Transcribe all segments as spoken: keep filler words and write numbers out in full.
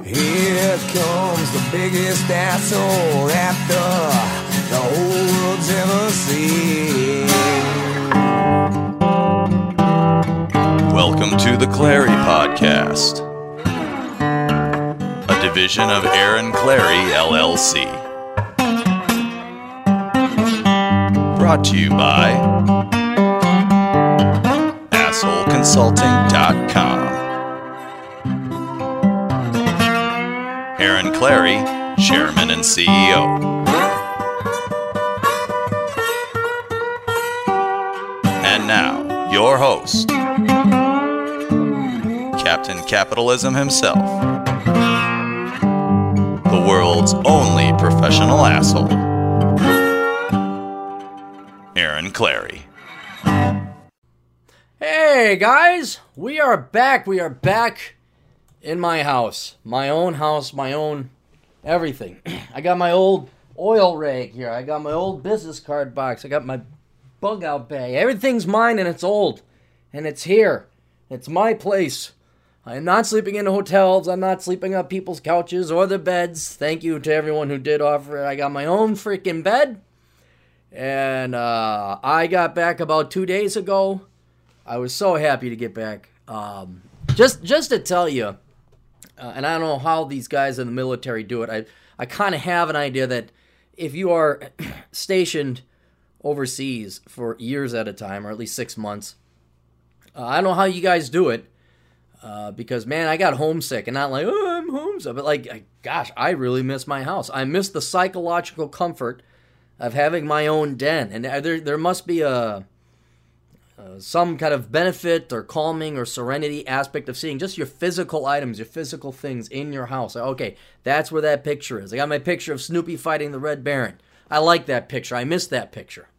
Here comes the biggest asshole that the, the whole world's ever seen. Welcome to the Clary Podcast, a division of Aaron Clary, L L C. Brought to you by asshole consulting dot com. Aaron Clary, Chairman and C E O. And now, your host, Captain Capitalism himself, the world's only professional asshole, Aaron Clary. Hey guys, we are back. We are back in my house. My own house, my own everything. I got my old oil rag here. I got my old business card box. I got my bug out bag. Everything's mine and it's old. And it's here. It's my place. I am not sleeping in hotels. I'm not sleeping on people's couches or their beds. Thank you to everyone who did offer it. I got my own freaking bed. And uh, I got back about two days ago. I was so happy to get back. Um, just just to tell you, uh, and I don't know how these guys in the military do it. I, I kind of have an idea that if you are stationed overseas for years at a time, or at least six months, uh, I don't know how you guys do it. Uh, because, man, I got homesick, and not like, oh, I'm homesick, but like, I, gosh, I really miss my house. I miss the psychological comfort of having my own den, and there there must be a uh, some kind of benefit or calming or serenity aspect of seeing just your physical items, your physical things in your house. Okay, that's where that picture is. I got my picture of Snoopy fighting the Red Baron. I like that picture. I miss that picture.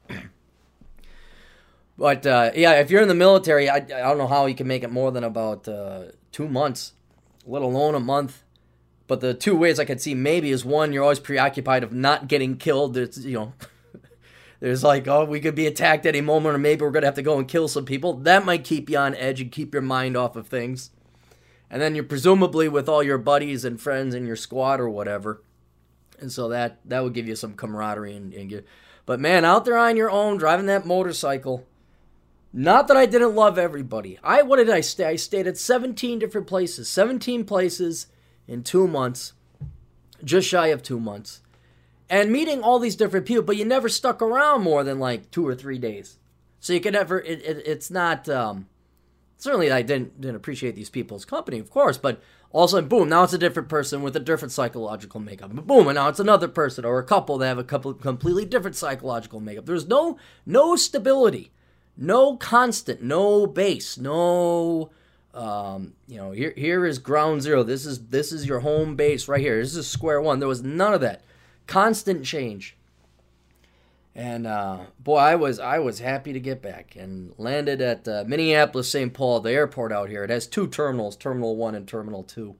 But, uh, yeah, if you're in the military, I, I don't know how you can make it more than about uh, two months, let alone a month. But the two ways I could see maybe is, one, you're always preoccupied of not getting killed. It's, you know, there's like, oh, we could be attacked any moment, or maybe we're going to have to go and kill some people. That might keep you on edge and keep your mind off of things. And then you're presumably with all your buddies and friends in your squad or whatever. And so that, that would give you some camaraderie. And, and get, but, man, out there on your own, driving that motorcycle. Not that I didn't love everybody. I What did I stay? I stayed at seventeen different places. seventeen places in two months. Just shy of two months. And meeting all these different people, but you never stuck around more than like two or three days. So you could never, it, it, it's not, um, certainly I didn't, didn't appreciate these people's company, of course, but also, boom, now it's a different person with a different psychological makeup. Boom, and now it's another person or a couple that have a couple completely different psychological makeup. There's no, no stability. No constant, no base, no, um, you know, here here is ground zero. This is this is your home base right here. This is square one. There was none of that. Constant change. And uh, boy, I was I was happy to get back and landed at uh, Minneapolis Saint Paul, the airport out here. It has two terminals, Terminal One and Terminal Two.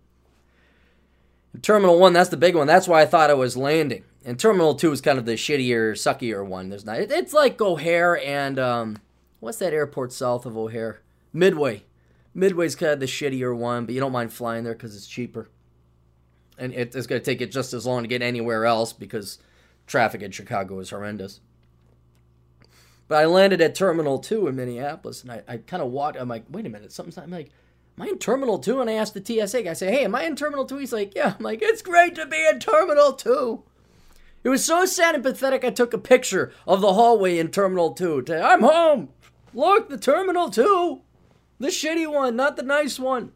And Terminal One, that's the big one. That's why I thought I was landing. And Terminal Two is kind of the shittier, suckier one. There's not. It, it's like O'Hare and um. What's that airport south of O'Hare? Midway. Midway's kind of the shittier one, but you don't mind flying there because it's cheaper. And it, it's going to take it just as long to get anywhere else because traffic in Chicago is horrendous. But I landed at Terminal two in Minneapolis, and I, I kind of walked. I'm like, wait a minute. Something's I'm like, am I in Terminal two? And I asked the T S A guy, I say, hey, am I in Terminal two? He's like, yeah. I'm like, it's great to be in Terminal two. It was so sad and pathetic, I took a picture of the hallway in Terminal two. To, I'm home. Look, the Terminal two. The shitty one, not the nice one.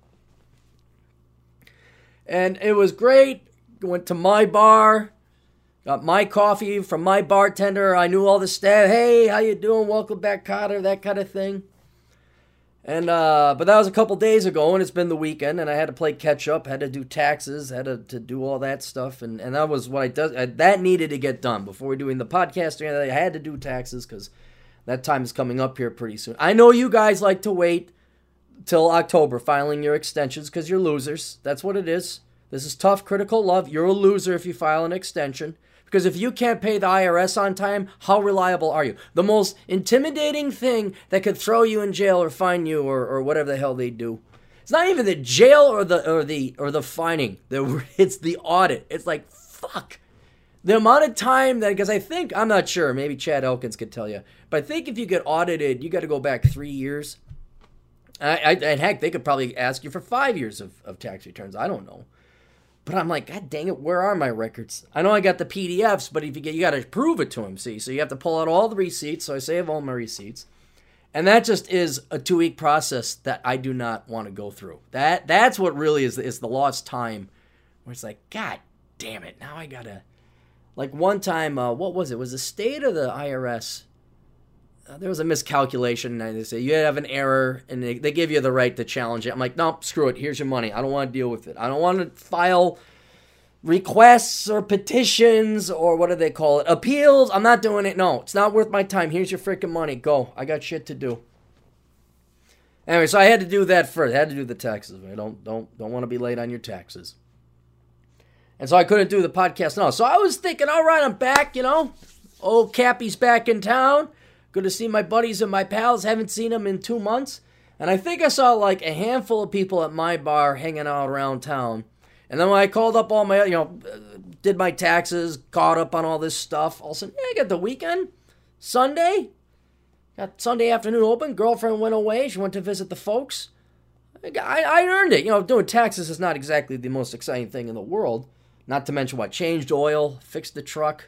And it was great. Went to my bar. Got my coffee from my bartender. I knew all the staff. Hey, how you doing? Welcome back, Cotter. That kind of thing. And, uh, but that was a couple days ago, and it's been the weekend, and I had to play catch up, had to do taxes, had to, to do all that stuff, and, and that was what I did. That needed to get done before we doing the podcast. I had to do taxes because that time is coming up here pretty soon. I know you guys like to wait till October filing your extensions because you're losers. That's what it is. This is tough, critical love. You're a loser if you file an extension. Because if you can't pay the I R S on time, how reliable are you? The most intimidating thing that could throw you in jail or fine you or, or whatever the hell they do It's not even the jail or the or the or the fining. The it's the audit. It's like fuck. The amount of time that, because I think, I'm not sure, maybe Chad Elkins could tell you, but I think if you get audited, you got to go back three years. I, I, and heck, they could probably ask you for five years of, of tax returns. I don't know. But I'm like, God dang it, where are my records? I know I got the P D Fs, but if you get, you got to prove it to them, see? So you have to pull out all the receipts, so I save all my receipts. And that just is a two-week process that I do not want to go through. That That's what really is, is the lost time, where it's like, God damn it, now I got to... Like one time, uh, what was it? Was the state of the I R S? Uh, there was a miscalculation, and they say you have an error, and they, they give you the right to challenge it. I'm like, nope, screw it. Here's your money. I don't want to deal with it. I don't want to file requests or petitions or what do they call it? Appeals. I'm not doing it. No, it's not worth my time. Here's your freaking money. Go. I got shit to do. Anyway, so I had to do that first. I had to do the taxes. I don't don't don't want to be late on your taxes. And so I couldn't do the podcast now. So I was thinking, all right, I'm back, you know. Old Cappy's back in town. Good to see my buddies and my pals. Haven't seen them in two months. And I think I saw like a handful of people at my bar hanging out around town. And then when I called up all my, you know, did my taxes, caught up on all this stuff, all of a sudden, yeah, I got the weekend. Sunday. Got Sunday afternoon open. Girlfriend went away. She went to visit the folks. I, I earned it. You know, doing taxes is not exactly the most exciting thing in the world. Not to mention what, changed oil, fixed the truck.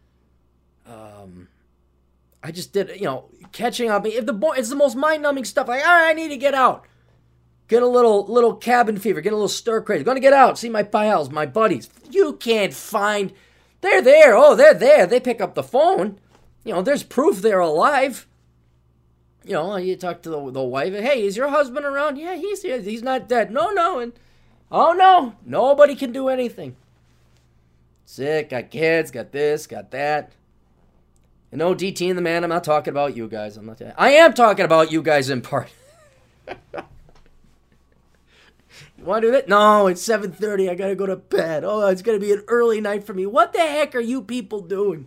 Um, I just did, you know, catching up. If the boy, it's the most mind-numbing stuff. Like, all right, I need to get out. Get a little little cabin fever. Get a little stir crazy. Gonna get out. See my pals, my buddies. You can't find. They're there. Oh, they're there. They pick up the phone. You know, there's proof they're alive. You know, you talk to the, the wife. Hey, is your husband around? Yeah, he's here. He's not dead. No, no. And oh no, nobody can do anything. Sick, got kids, got this, got that. And no, D T and the man, I'm not talking about you guys. I'm not. I am talking about you guys in part. You want to do that? No, it's seven thirty. I got to go to bed. Oh, it's going to be an early night for me. What the heck are you people doing?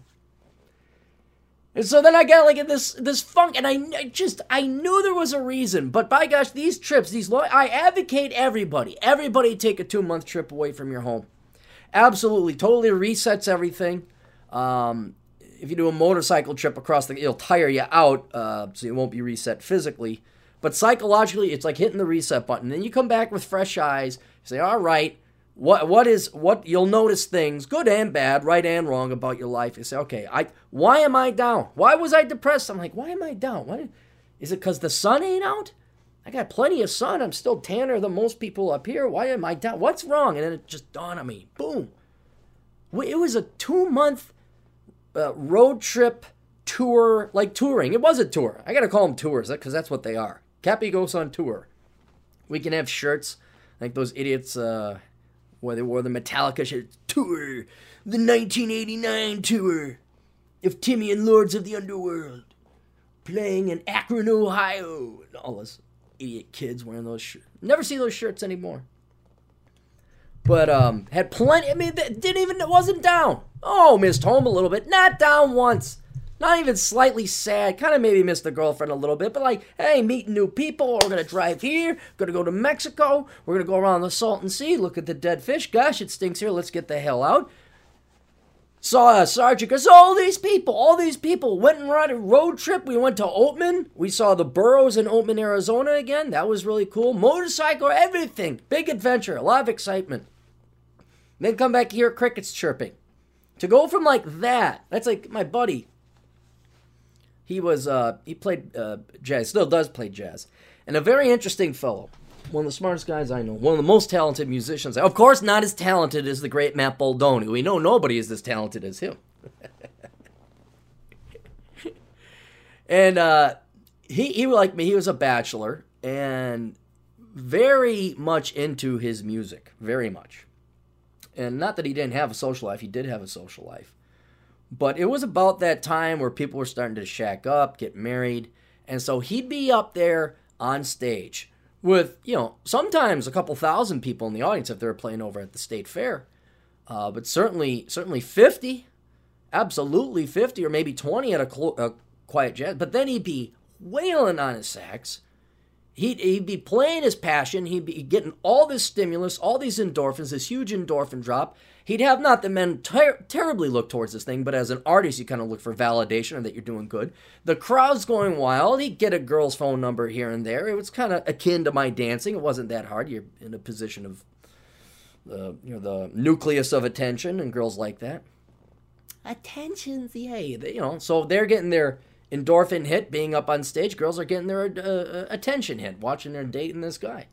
And so then I got like this this funk, and I, I just, I knew there was a reason. But by gosh, these trips, these lo- I advocate everybody. Everybody take a two-month trip away from your home. Absolutely, totally resets everything. Um, if you do a motorcycle trip across the, it'll tire you out, uh, so you won't be reset physically. But psychologically, it's like hitting the reset button. Then you come back with fresh eyes. You say, all right, what what is what? You'll notice things, good and bad, right and wrong about your life. You say, okay, I why am I down? Why was I depressed? I'm like, why am I down? Why, is it because the sun ain't out? I got plenty of sun. I'm still tanner than most people up here. Why am I down? What's wrong? And then it just dawned on me. Boom. It was a two-month uh, road trip tour, like touring. It was a tour. I got to call them tours because that's what they are. Cappy goes on tour. We can have shirts like those idiots uh, where they wore the Metallica shirts. Tour. The nineteen eighty-nine tour of Timmy and Lords of the Underworld. Playing in Akron, Ohio. And all this. Idiot kids wearing those shirts. Never see those shirts anymore. But um, had plenty. I mean, didn't even. It wasn't down. Oh, missed home a little bit. Not down once. Not even slightly sad. Kind of maybe missed the girlfriend a little bit. But like, hey, meeting new people. We're gonna drive here. Gonna go to Mexico. We're gonna go around the Salton Sea. Look at the dead fish. Gosh, it stinks here. Let's get the hell out. Saw a sergeant goes, all these people, all these people went and rode a road trip. We went to Oatman. We saw the Burros in Oatman, Arizona again. That was really cool. Motorcycle, everything. Big adventure. A lot of excitement. Then come back here, crickets chirping. To go from like that, that's like my buddy. He was, uh, he played uh, jazz, still does play jazz. And a very interesting fellow. One of the smartest guys I know. One of the most talented musicians. Of course, not as talented as the great Matt Baldoni. We know nobody is as talented as him. And uh, he, he, like me, he was a bachelor and very much into his music. Very much. And not that he didn't have a social life. He did have a social life. But it was about that time where people were starting to shack up, get married. And so he'd be up there on stage with, you know, sometimes a couple thousand people in the audience if they were playing over at the state fair. Uh, but certainly, certainly fifty. Absolutely fifty or maybe twenty at a, clo- a quiet jazz. But then he'd be wailing on his sax. He'd, he'd be playing his passion. He'd be getting all this stimulus, all these endorphins, this huge endorphin drop. He'd have not the men ter- terribly look towards this thing, but as an artist, you kind of look for validation or that you're doing good. The crowd's going wild. He'd get a girl's phone number here and there. It was kind of akin to my dancing. It wasn't that hard. You're in a position of the you know the nucleus of attention, and girls like that. Attention, yay! You know, so they're getting their endorphin hit being up on stage. Girls are getting their uh, attention hit watching their dating this guy.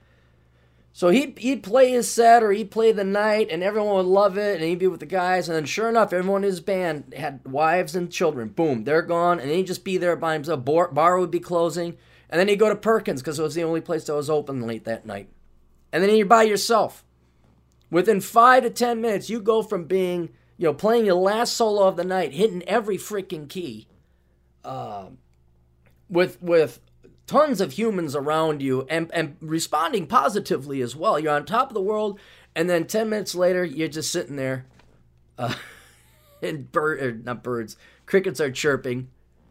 So he'd, he'd play his set or he'd play the night and everyone would love it and he'd be with the guys. And then sure enough, everyone in his band had wives and children. Boom, they're gone. And he'd just be there by himself. Bar, bar would be closing. And then he'd go to Perkins because it was the only place that was open late that night. And then you're by yourself. Within five to ten minutes, you go from being, you know, playing your last solo of the night, hitting every freaking key, uh, with with tons of humans around you and, and responding positively as well. You're on top of the world, and then ten minutes later, you're just sitting there, uh, and bird, or not birds, crickets are chirping,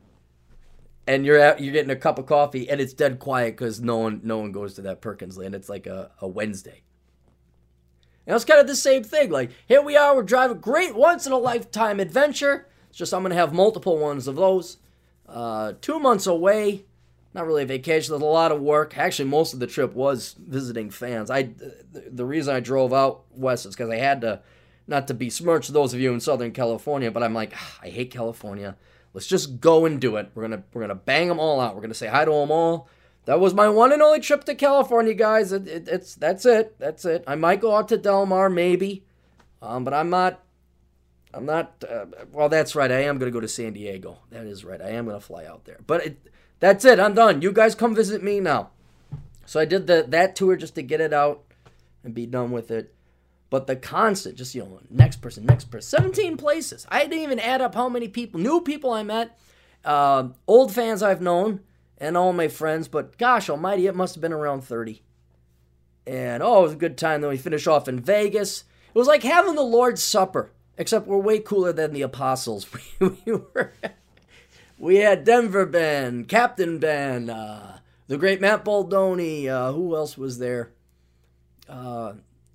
and you're out, you're getting a cup of coffee, and it's dead quiet because no one no one goes to that Perkins land. It's like a, a Wednesday. And it's kind of the same thing. Like, here we are, we're driving a great once-in-a-lifetime adventure. It's just I'm going to have multiple ones of those. Uh, two months away. Not really a vacation. There's a lot of work. Actually, most of the trip was visiting fans. I, the reason I drove out west is because I had to, not to besmirch those of you in Southern California, but I'm like, ah, I hate California. Let's just go and do it. We're gonna we're gonna bang them all out. We're gonna say hi to them all. That was my one and only trip to California, guys. It, it, it's that's it. That's it. I might go out to Del Mar, maybe, um, but I'm not. I'm not. Uh, well, that's right. I am gonna go to San Diego. That is right. I am gonna fly out there. But it, that's it. I'm done. You guys come visit me now. So I did the that tour just to get it out and be done with it. But the constant, just, you know, next person, next person, seventeen places. I didn't even add up how many people, new people I met, uh, old fans I've known, and all my friends. But gosh almighty, it must have been around thirty. And, oh, it was a good time. Then we finished off in Vegas. It was like having the Lord's Supper, except we're way cooler than the apostles. We, we were, we had Denver Ben, Captain Ben, uh, the great Matt Baldoni. Uh, who else was there? Uh...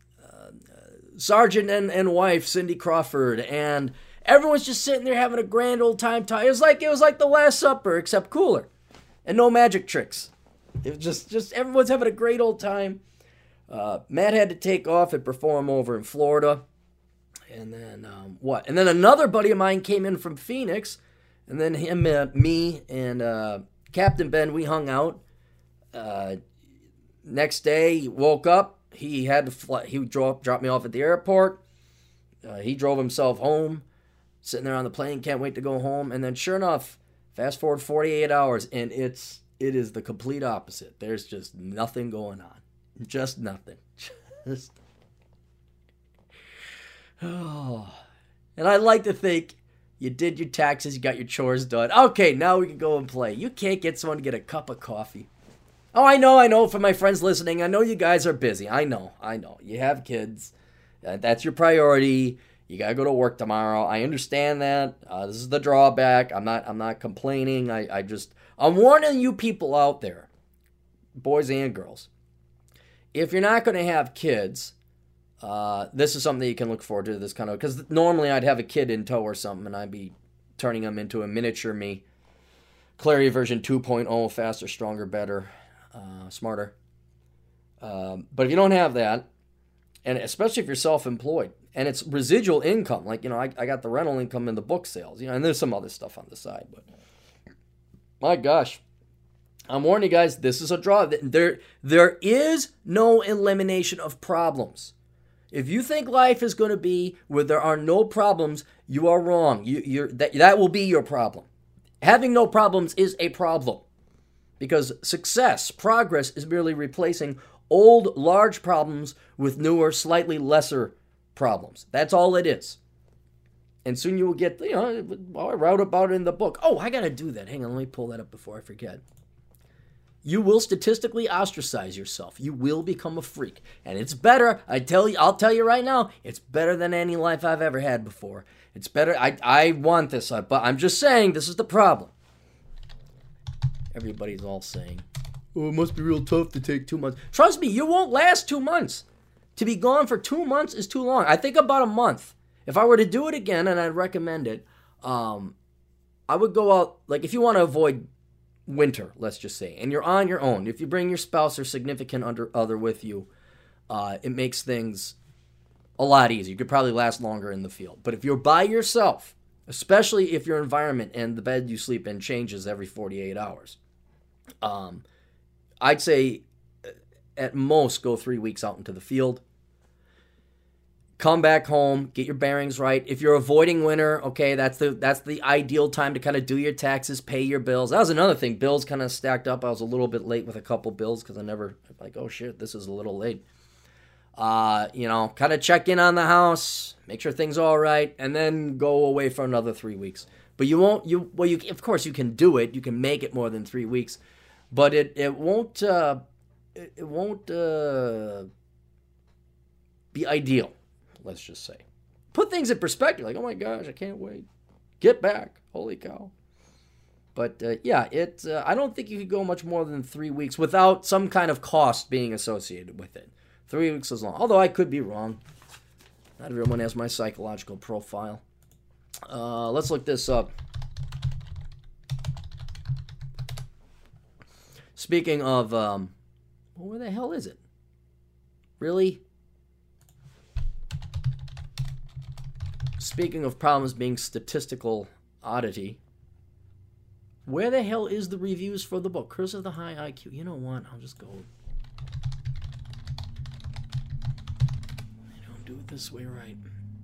Sergeant and, and wife, Cindy Crawford, and everyone's just sitting there having a grand old time. It was like it was like the Last Supper, except cooler, and no magic tricks. It was just just everyone's having a great old time. Uh, Matt had to take off and perform over in Florida, and then um, what? And then another buddy of mine came in from Phoenix, and then him, uh, me, and uh, Captain Ben, we hung out. Uh, next day, he woke up. He had to fly. He drove, dropped me off at the airport. Uh, he drove himself home, sitting there on the plane, can't wait to go home. And then, sure enough, fast forward forty-eight hours, and it's it is the complete opposite. There's just nothing going on, just nothing. Just oh, and I like to think you did your taxes, you got your chores done. Okay, now we can go and play. You can't get someone to get a cup of coffee. Oh, I know, I know, for my friends listening, I know you guys are busy. I know, I know. You have kids. Uh, that's your priority. You got to go to work tomorrow. I understand that. Uh, this is the drawback. I'm not I'm not complaining. I, I just, I'm warning you people out there, boys and girls. If you're not going to have kids, uh, this is something that you can look forward to, this kind of, because normally I'd have a kid in tow or something, and I'd be turning them into a miniature me. Clarity version two point oh, faster, stronger, better. Uh, smarter. Um, but if you don't have that, and especially if you're self-employed, and it's residual income, like, you know, I, I got the rental income in the book sales, you know, and there's some other stuff on the side, but my gosh, I'm warning you guys, this is a draw. There, there is no elimination of problems. If you think life is going to be where there are no problems, you are wrong. You, you're, that, that will be your problem. Having no problems is a problem. Because success, progress, is merely replacing old, large problems with newer, slightly lesser problems. That's all it is. And soon you will get, you know, I wrote about it in the book. Oh, I got to do that. Hang on, let me pull that up before I forget. You will statistically ostracize yourself. You will become a freak. And it's better, I tell you, I'll tell you right now, it's better than any life I've ever had before. It's better, I, I want this, but I'm just saying this is the problem. Everybody's all saying, oh, it must be real tough to take two months. Trust me, you won't last two months. To be gone for two months is too long. I think about a month. If I were to do it again, and I'd recommend it, um, I would go out, like if you want to avoid winter, let's just say, and you're on your own, if you bring your spouse or significant under, other with you, uh, it makes things a lot easier. You could probably last longer in the field. But if you're by yourself, especially if your environment and the bed you sleep in changes every forty-eight hours, um, I'd say at most go three weeks out into the field. Come back home, get your bearings right. If you're avoiding winter, okay, that's the that's the ideal time to kind of do your taxes, pay your bills. That was another thing. Bills kind of stacked up. I was a little bit late with a couple bills because I never, like, oh shit, this is a little late. Uh, you know, kind of check in on the house, make sure things are all right, and then go away for another three weeks. But you won't, you well, you of course you can do it. You can make it more than three weeks, but it it won't uh, it, it won't uh, be ideal. Let's just say. Put things in perspective. Like, oh my gosh, I can't wait. Get back. Holy cow. But, uh, yeah, it. Uh, I don't think you could go much more than three weeks without some kind of cost being associated with it. Three weeks is long. Although I could be wrong. Not everyone has my psychological profile. Uh, let's look this up. Speaking of, um, well, where the hell is it? Really? Speaking of problems being statistical oddity, where the hell is the reviews for the book? Curse of the High I Q. You know what? I'll just go. I don't do it this way right.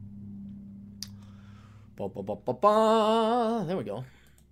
Ba, ba, ba, ba, ba. There we go.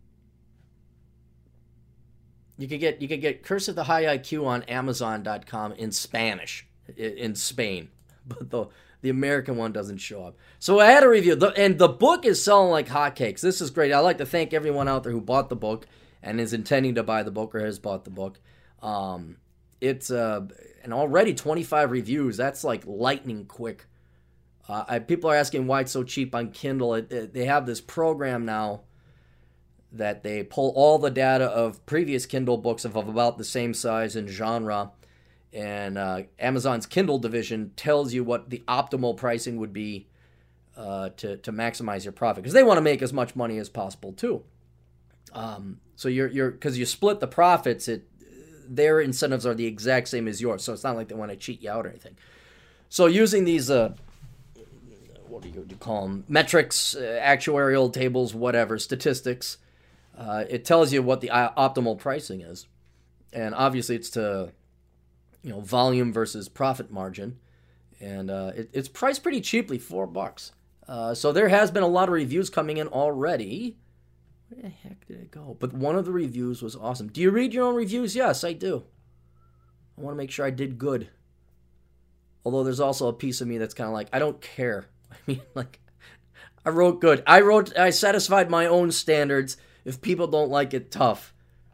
You could get you could get Curse of the High I Q on Amazon dot com in Spanish in Spain, but the The American one doesn't show up. So I had a review, and the book is selling like hotcakes. This is great. I'd like to thank everyone out there who bought the book and is intending to buy the book or has bought the book. Um, it's uh, and already twenty-five reviews. That's like lightning quick. Uh, I, people are asking why it's so cheap on Kindle. It, it, they have this program now that they pull all the data of previous Kindle books of, of about the same size and genre. And uh, Amazon's Kindle division tells you what the optimal pricing would be uh, to to maximize your profit, because they want to make as much money as possible too. Um, so you're you're because you split the profits, it their incentives are the exact same as yours. So it's not like they want to cheat you out or anything. So using these uh, what do you, what do you call them? Metrics, uh, actuarial tables, whatever, statistics. Uh, it tells you what the uh, optimal pricing is, and obviously it's to you know, volume versus profit margin, and uh, it, it's priced pretty cheaply, four bucks. Uh, so there has been a lot of reviews coming in already. Where the heck did it go? But one of the reviews was awesome. Do you read your own reviews? Yes, I do. I want to make sure I did good. Although there's also a piece of me that's kind of like, I don't care. I mean, like, I wrote good. I wrote, I satisfied my own standards. If people don't like it, tough.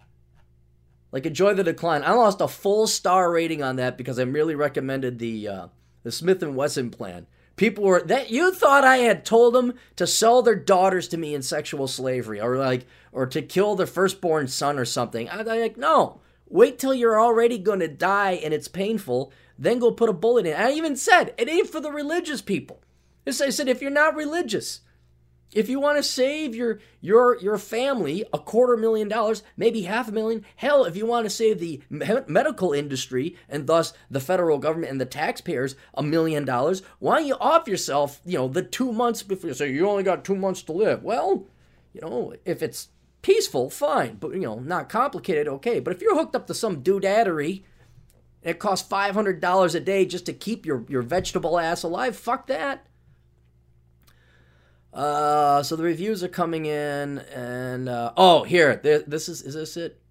Like, Enjoy the Decline. I lost a full star rating on that because I merely recommended the uh, the Smith and Wesson plan. People were that you thought I had told them to sell their daughters to me in sexual slavery, or like, or to kill their firstborn son or something. I'm like, no. Wait till you're already going to die and it's painful, then go put a bullet in. I even said it ain't for the religious people. I said if you're not religious. If you want to save your your your family a quarter million dollars, maybe half a million, hell, if you want to save the me- medical industry and thus the federal government and the taxpayers a million dollars, why don't you off yourself, you know, the two months before you say you only got two months to live? Well, you know, if it's peaceful, fine, but, you know, not complicated, okay. But if you're hooked up to some doodadery and it costs five hundred dollars a day just to keep your, your vegetable ass alive, fuck that. Uh, so the reviews are coming in, and, uh, oh, here, there, this is, is this it?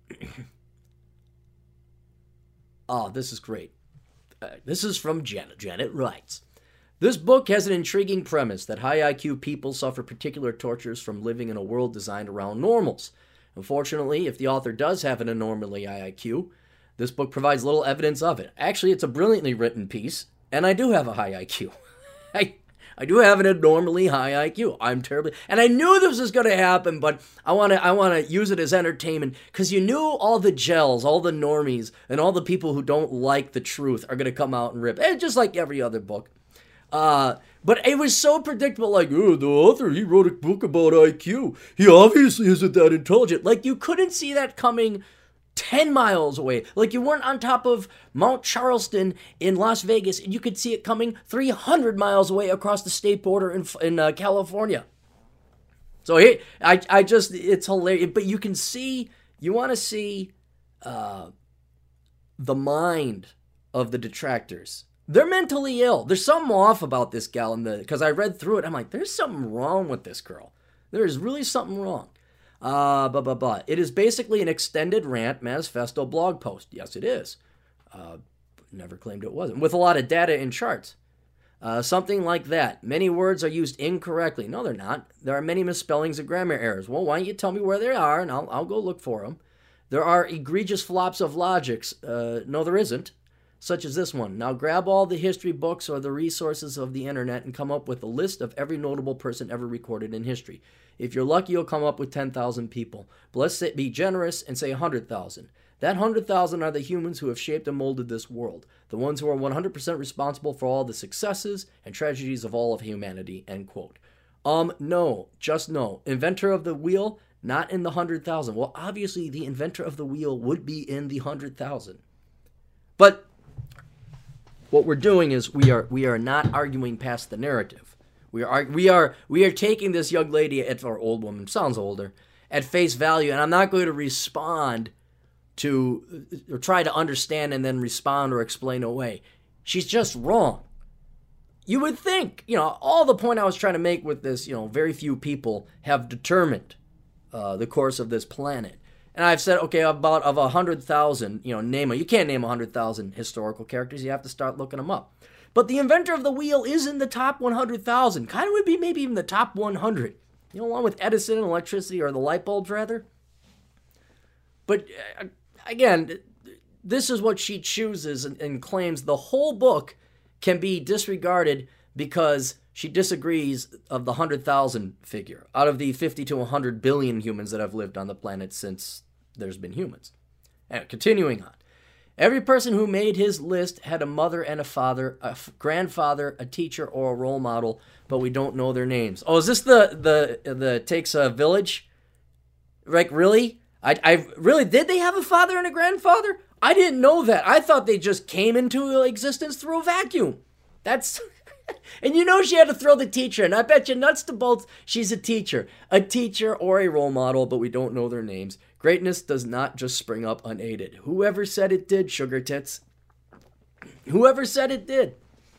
Oh, this is great. Uh, this is from Janet. Janet writes, this book has an intriguing premise that high I Q people suffer particular tortures from living in a world designed around normals. Unfortunately, if the author does have an abnormally high I Q, this book provides little evidence of it. Actually, it's a brilliantly written piece, and I do have a high I Q. I I do have an abnormally high I Q. I'm terribly, and I knew this was going to happen, but I want to I want to use it as entertainment because you knew all the gels, all the normies, and all the people who don't like the truth are going to come out and rip. And just like every other book. Uh, but it was so predictable, like, oh, the author, he wrote a book about I Q. He obviously isn't that intelligent. Like, you couldn't see that coming ten miles away. Like, you weren't on top of Mount Charleston in Las Vegas, and you could see it coming three hundred miles away across the state border in, in uh, California. So, here, I, I just, it's hilarious. But you can see, you want to see uh, the mind of the detractors. They're mentally ill. There's something off about this gal in the, because I read through it. I'm like, there's something wrong with this girl. There is really something wrong. Uh, blah, blah, blah. It is basically an extended rant manifesto blog post. Yes, it is. Uh, never claimed it wasn't. With a lot of data and charts. Uh, something like that. Many words are used incorrectly. No, they're not. There are many misspellings and grammar errors. Well, why don't you tell me where they are, and I'll, I'll go look for them. There are egregious flops of logics. Uh, no, there isn't. Such as this one. Now grab all the history books or the resources of the internet and come up with a list of every notable person ever recorded in history. If you're lucky, you'll come up with ten thousand people. But let's say, be generous and say one hundred thousand. That one hundred thousand are the humans who have shaped and molded this world. The ones who are one hundred percent responsible for all the successes and tragedies of all of humanity, end quote. Um, no, just no. Inventor of the wheel, not in the one hundred thousand. Well, obviously the inventor of the wheel would be in the one hundred thousand. But what we're doing is we are we are not arguing past the narrative. We are we are we are taking this young lady at or old woman, sounds older, at face value, and I'm not going to respond to or try to understand and then respond or explain away. She's just wrong. You would think, you know, all the point I was trying to make with this, you know, very few people have determined uh, the course of this planet. And I've said, okay, about of one hundred thousand, you know, name a, you can't name one hundred thousand historical characters. You have to start looking them up. But the inventor of the wheel is in the top one hundred thousand. Kind of would be maybe even the top one hundred. You know, along with Edison and electricity, or the light bulbs, rather. But, uh, again, this is what she chooses and, and claims the whole book can be disregarded because she disagrees of the one hundred thousand figure out of the fifty to one hundred billion humans that have lived on the planet since there's been humans. And continuing on. Every person who made his list had a mother and a father, a f- grandfather, a teacher, or a role model, but we don't know their names. Oh, is this the the the takes a village? Like, really? I I really did they have a father and a grandfather? I didn't know that. I thought they just came into existence through a vacuum. That's and you know she had to throw the teacher, and I bet you nuts to bolts she's a teacher. A teacher or a role model, but we don't know their names. Greatness does not just spring up unaided. Whoever said it did, sugar tits. Whoever said it did.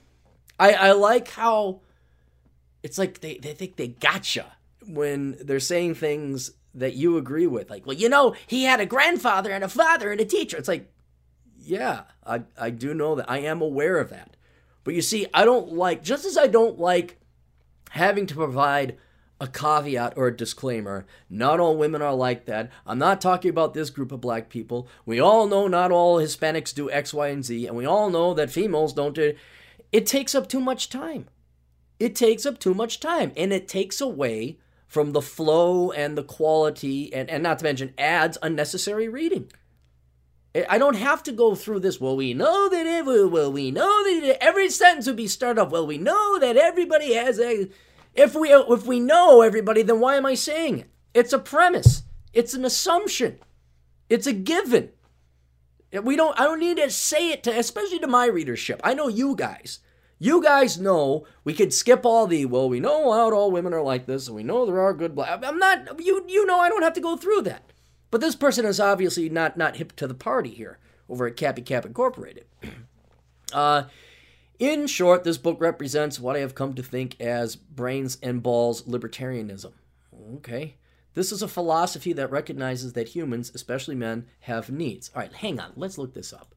I I like how it's like they, they think they gotcha when they're saying things that you agree with. Like, well, you know, he had a grandfather and a father and a teacher. It's like, yeah, I, I do know that. I am aware of that. But you see, I don't like, just as I don't like having to provide a caveat or a disclaimer, not all women are like that. I'm not talking about this group of black people. We all know not all Hispanics do X, Y, and Z, and we all know that females don't do it. It takes up too much time. It takes up too much time, and it takes away from the flow and the quality, and, and not to mention adds unnecessary reading. I don't have to go through this. Well, we know that it will. Well, we know that every sentence would be started off. Well, we know that everybody has a. If we if we know everybody, then why am I saying it? It's a premise. It's an assumption. It's a given. We don't. I don't need to say it to, especially to my readership. I know you guys. You guys know we could skip all the. Well, we know not all women are like this, and we know there are good black. I'm not. You you know I don't have to go through that. But this person is obviously not, not hip to the party here over at Cappy Cap Incorporated. uh, in short, this book represents what I have come to think as brains and balls libertarianism. Okay. This is a philosophy that recognizes that humans, especially men, have needs. All right, hang on. Let's look this up.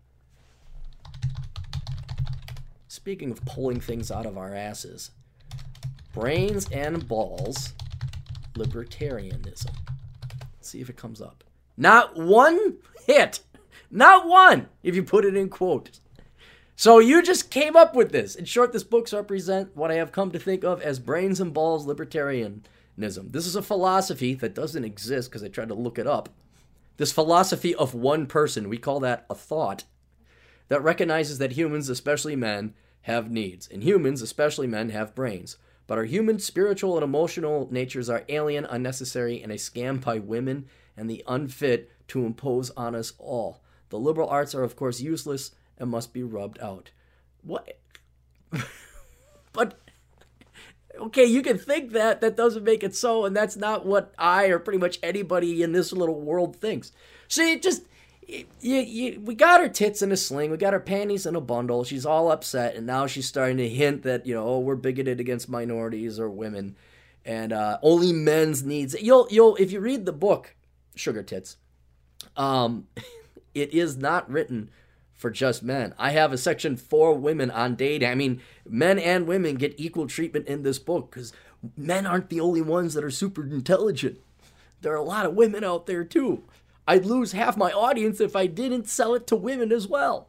Speaking of pulling things out of our asses, brains and balls libertarianism. Let's see if it comes up. Not one hit. Not one, if you put it in quotes. So you just came up with this. In short, this book represents what I have come to think of as brains and balls libertarianism. This is a philosophy that doesn't exist because I tried to look it up. This philosophy of one person, we call that a thought, that recognizes that humans, especially men, have needs. And humans, especially men, have brains. But our human, spiritual, and emotional natures are alien, unnecessary, and a scam by women and the unfit to impose on us all. The liberal arts are, of course, useless and must be rubbed out. What? But, okay, you can think that. That doesn't make it so, and that's not what I or pretty much anybody in this little world thinks. See, it just, you, you, we got her tits in a sling. We got her panties in a bundle. She's all upset, and now she's starting to hint that, you know, oh, we're bigoted against minorities or women, and uh, only men's needs. You'll, you'll, if you read the book, Sugar Tits, um, it is not written for just men. I have a section for women on dating. I mean, men and women get equal treatment in this book because men aren't the only ones that are super intelligent. There are a lot of women out there too. I'd lose half my audience if I didn't sell it to women as well.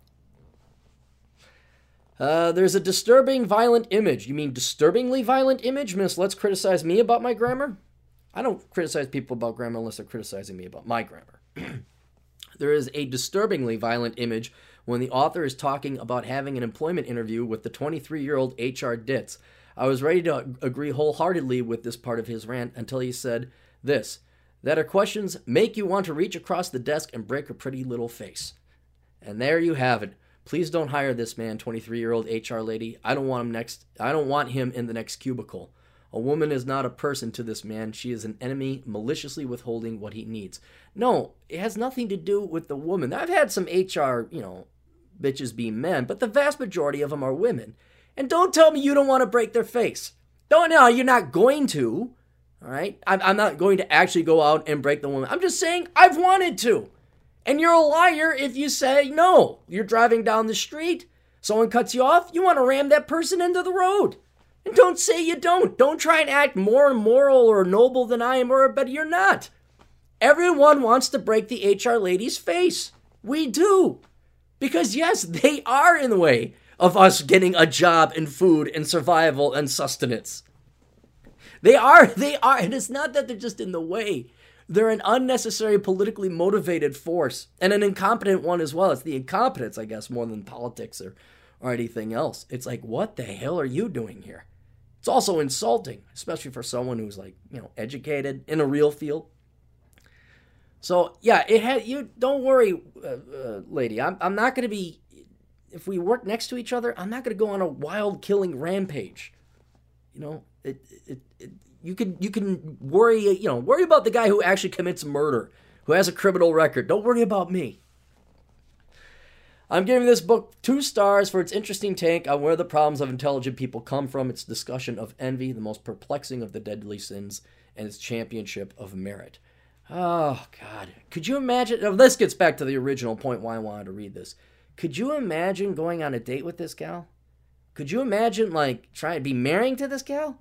Uh, there's a disturbing violent image. You mean disturbingly violent image? Miss, let's criticize me about my grammar? I don't criticize people about grammar unless they're criticizing me about my grammar. There is a disturbingly violent image when the author is talking about having an employment interview with the twenty-three-year-old H R ditz. I was ready to agree wholeheartedly with this part of his rant until he said this, that her questions make you want to reach across the desk and break her pretty little face. And there you have it. Please don't hire this man, twenty-three-year-old H R lady. I don't want him next. I don't want him in the next cubicle. A woman is not a person to this man. She is an enemy, maliciously withholding what he needs. No, it has nothing to do with the woman. I've had some H R, you know, bitches be men, but the vast majority of them are women. And don't tell me you don't want to break their face. Don't know, you're not going to. All right? I'm, I'm not going to actually go out and break the woman. I'm just saying I've wanted to. And you're a liar if you say no. You're driving down the street, someone cuts you off, you want to ram that person into the road. And don't say you don't. Don't try and act more moral or noble than I am, or but you're not. Everyone wants to break the H R lady's face. We do. Because yes, they are in the way of us getting a job and food and survival and sustenance. They are, they are, and it's not that they're just in the way. They're an unnecessary politically motivated force, and an incompetent one as well. It's the incompetence, I guess, more than politics or, or anything else. It's like, what the hell are you doing here? It's also insulting, especially for someone who's like, you know, educated in a real field. So yeah, it had you. Don't worry, uh, uh, lady. I'm I'm not going to be. If we work next to each other, I'm not going to go on a wild killing rampage. You know, it, it it you can you can worry. You know, worry about the guy who actually commits murder, who has a criminal record. Don't worry about me. I'm giving this book two stars for its interesting take on where the problems of intelligent people come from, its discussion of envy, the most perplexing of the deadly sins, and its championship of merit. Oh, God. Could you imagine? Now, this gets back to the original point why I wanted to read this. Could you imagine going on a date with this gal? Could you imagine, like, trying to be marrying to this gal?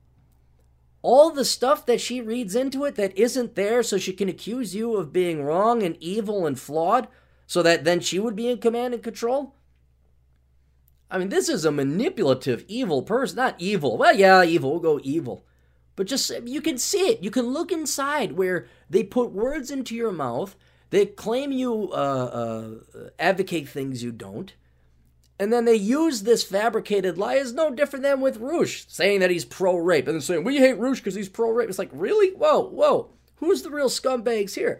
All the stuff that she reads into it that isn't there so she can accuse you of being wrong and evil and flawed, so that then she would be in command and control? I mean, this is a manipulative, evil person. Not evil. Well, yeah, evil. We'll go evil. But just, you can see it. You can look inside where they put words into your mouth. They claim you uh, uh, advocate things you don't. And then they use this fabricated lie as no different than with Roosh, saying that he's pro-rape. And then saying, we hate Roosh because he's pro-rape. It's like, really? Whoa, whoa. Who's the real scumbags here?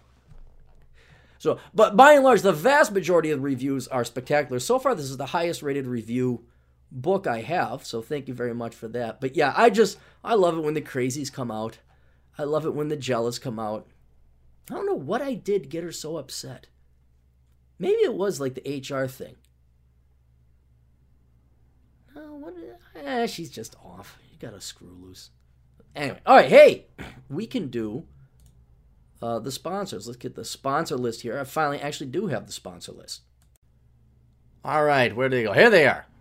So, but by and large, the vast majority of the reviews are spectacular. So far, this is the highest rated review book I have, so thank you very much for that. But yeah, I just, I love it when the crazies come out. I love it when the jealous come out. I don't know what I did to get her so upset. Maybe it was like the H R thing. No, what? Eh, she's just off. You got a screw loose. Anyway, all right, hey, we can do uh, the sponsors. Let's get the sponsor list here. I finally actually do have the sponsor list. All right, where do they go? Here they are.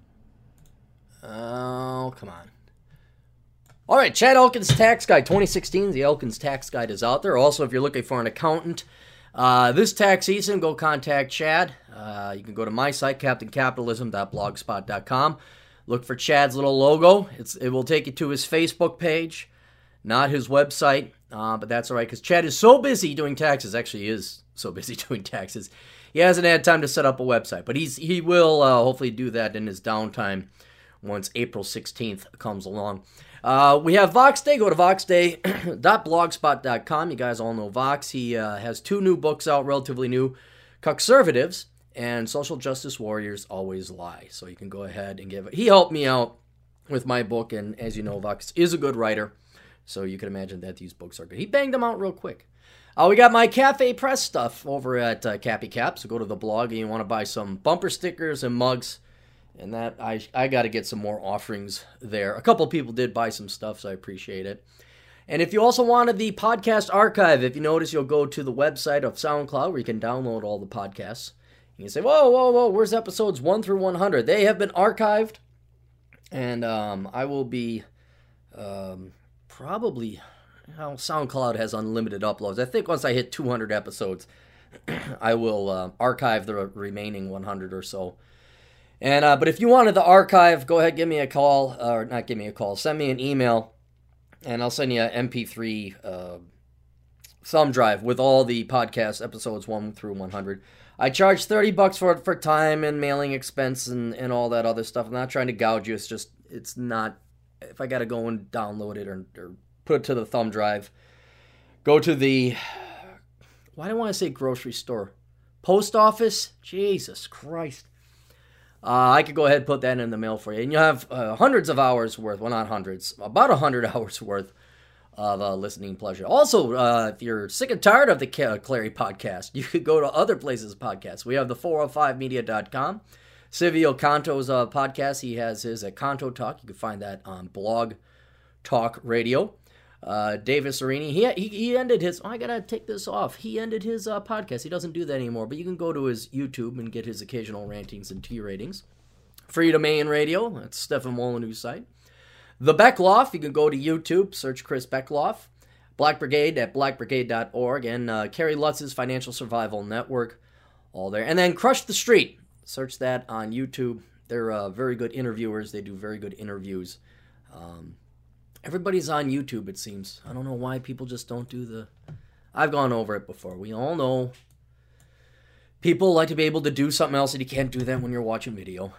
Oh, come on. All right, Chad Elkins Tax Guide twenty sixteen. The Elkins Tax Guide is out there. Also, if you're looking for an accountant, Uh, this tax season, go contact Chad. Uh, you can go to my site, captain capitalism dot blogspot dot com. Look for Chad's little logo. It's, it will take you to his Facebook page, not his website. Uh, but that's all right, because Chad is so busy doing taxes. Actually, he is so busy doing taxes. He hasn't had time to set up a website. But he's he will uh, hopefully do that in his downtime once April sixteenth comes along. Uh, we have Vox Day. Go to vox day dot blogspot dot com. You guys all know Vox. He uh, has two new books out, relatively new, Conservatives and Social Justice Warriors Always Lie. So you can go ahead and give it. He helped me out with my book, and as you know, Vox is a good writer, so you can imagine that these books are good. He banged them out real quick. Uh, we got my Cafe Press stuff over at uh, Cappy Cap, so go to the blog and you want to buy some bumper stickers and mugs. And that I I got to get some more offerings there. A couple people did buy some stuff, so I appreciate it. And if you also wanted the podcast archive, if you notice, you'll go to the website of SoundCloud where you can download all the podcasts. You can say, whoa, whoa, whoa, where's episodes one through one hundred? They have been archived, and um, I will be um, probably, you know, SoundCloud has unlimited uploads. I think once I hit two hundred episodes, I will uh, archive the remaining one hundred or so. And uh, but if you wanted the archive, go ahead, give me a call, or not give me a call, send me an email, and I'll send you an M P three uh, thumb drive with all the podcast episodes one through one hundred. I charge thirty bucks for it for time and mailing expense and, and all that other stuff. I'm not trying to gouge you. It's just, it's not, if I got to go and download it or, or put it to the thumb drive, go to the, why do I want to say grocery store? Post office? Jesus Christ. Uh, I could go ahead and put that in the mail for you. And you'll have uh, hundreds of hours worth, well, not hundreds, about one hundred hours worth of uh, listening pleasure. Also, uh, if you're sick and tired of the Clary podcast, you could go to other places' podcasts. We have the four oh five media dot com. Silvio Canto's uh, podcast, he has his at Canto Talk. You can find that on Blog Talk Radio. Uh, Davis Arini, he, he he ended his, oh, I gotta take this off. He ended his uh, podcast. He doesn't do that anymore, but you can go to his YouTube and get his occasional rantings and T ratings. Free Domain Radio, that's Stefan Molyneux's site. The Beckloff, you can go to YouTube, search Chris Beckloff. Black Brigade at black brigade dot org, and uh, Kerry Lutz's Financial Survival Network, all there. And then Crush the Street, search that on YouTube. They're uh, very good interviewers. They do very good interviews. Um... Everybody's on YouTube, it seems. I don't know why people just don't do the... I've gone over it before. We all know people like to be able to do something else, and you can't do that when you're watching video.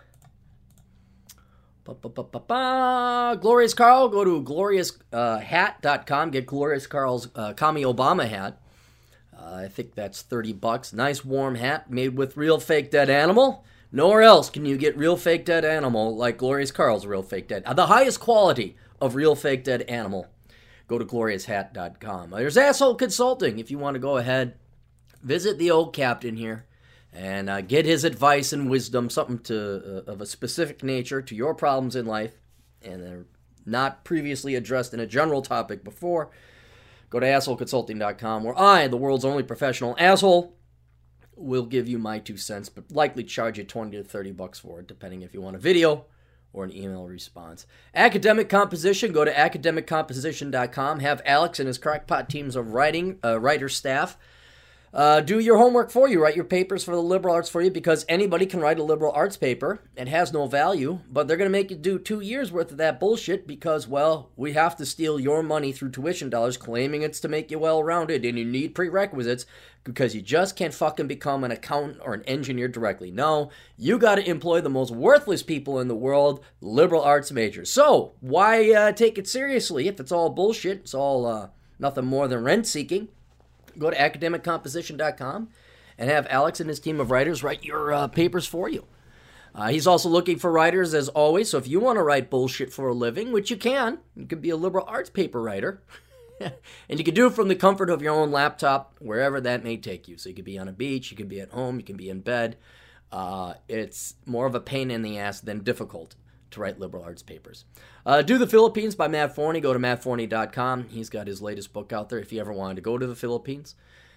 Ba-ba-ba-ba-ba. Glorious Carl, go to glorious hat dot com. Get Glorious Carl's uh, Commie Obama hat. Uh, I think that's thirty bucks. Nice warm hat made with real fake dead animal. Nowhere else can you get real fake dead animal like Glorious Carl's real fake dead. Uh, the highest quality of real fake dead animal. Go to glorious hat dot com. There's Asshole Consulting. If you want to go ahead, visit the old captain here and uh, get his advice and wisdom, something to uh, of a specific nature to your problems in life, and they're not previously addressed in a general topic before. Go to asshole consulting dot com, where I, the world's only professional asshole, will give you my two cents, but likely charge you twenty to thirty bucks for it, depending if you want a video or an email response. Academic Composition, go to academic composition dot com. Have Alex and his crackpot teams of writing, uh, writer staff uh, do your homework for you. Write your papers for the liberal arts for you, because anybody can write a liberal arts paper. It has no value, but they're going to make you do two years worth of that bullshit because, well, we have to steal your money through tuition dollars, claiming it's to make you well-rounded, and you need prerequisites because you just can't fucking become an accountant or an engineer directly. No, you got to employ the most worthless people in the world, liberal arts majors. So, why uh, take it seriously if it's all bullshit? It's all uh, nothing more than rent-seeking. Go to academic composition dot com and have Alex and his team of writers write your uh, papers for you. Uh, he's also looking for writers, as always, so if you want to write bullshit for a living, which you can, you could be a liberal arts paper writer, and you can do it from the comfort of your own laptop, wherever that may take you. So you could be on a beach, you could be at home, you can be in bed. Uh, it's more of a pain in the ass than difficult to write liberal arts papers. Uh, Do the Philippines by Matt Forney. Go to matt forney dot com. He's got his latest book out there if you ever wanted to go to the Philippines.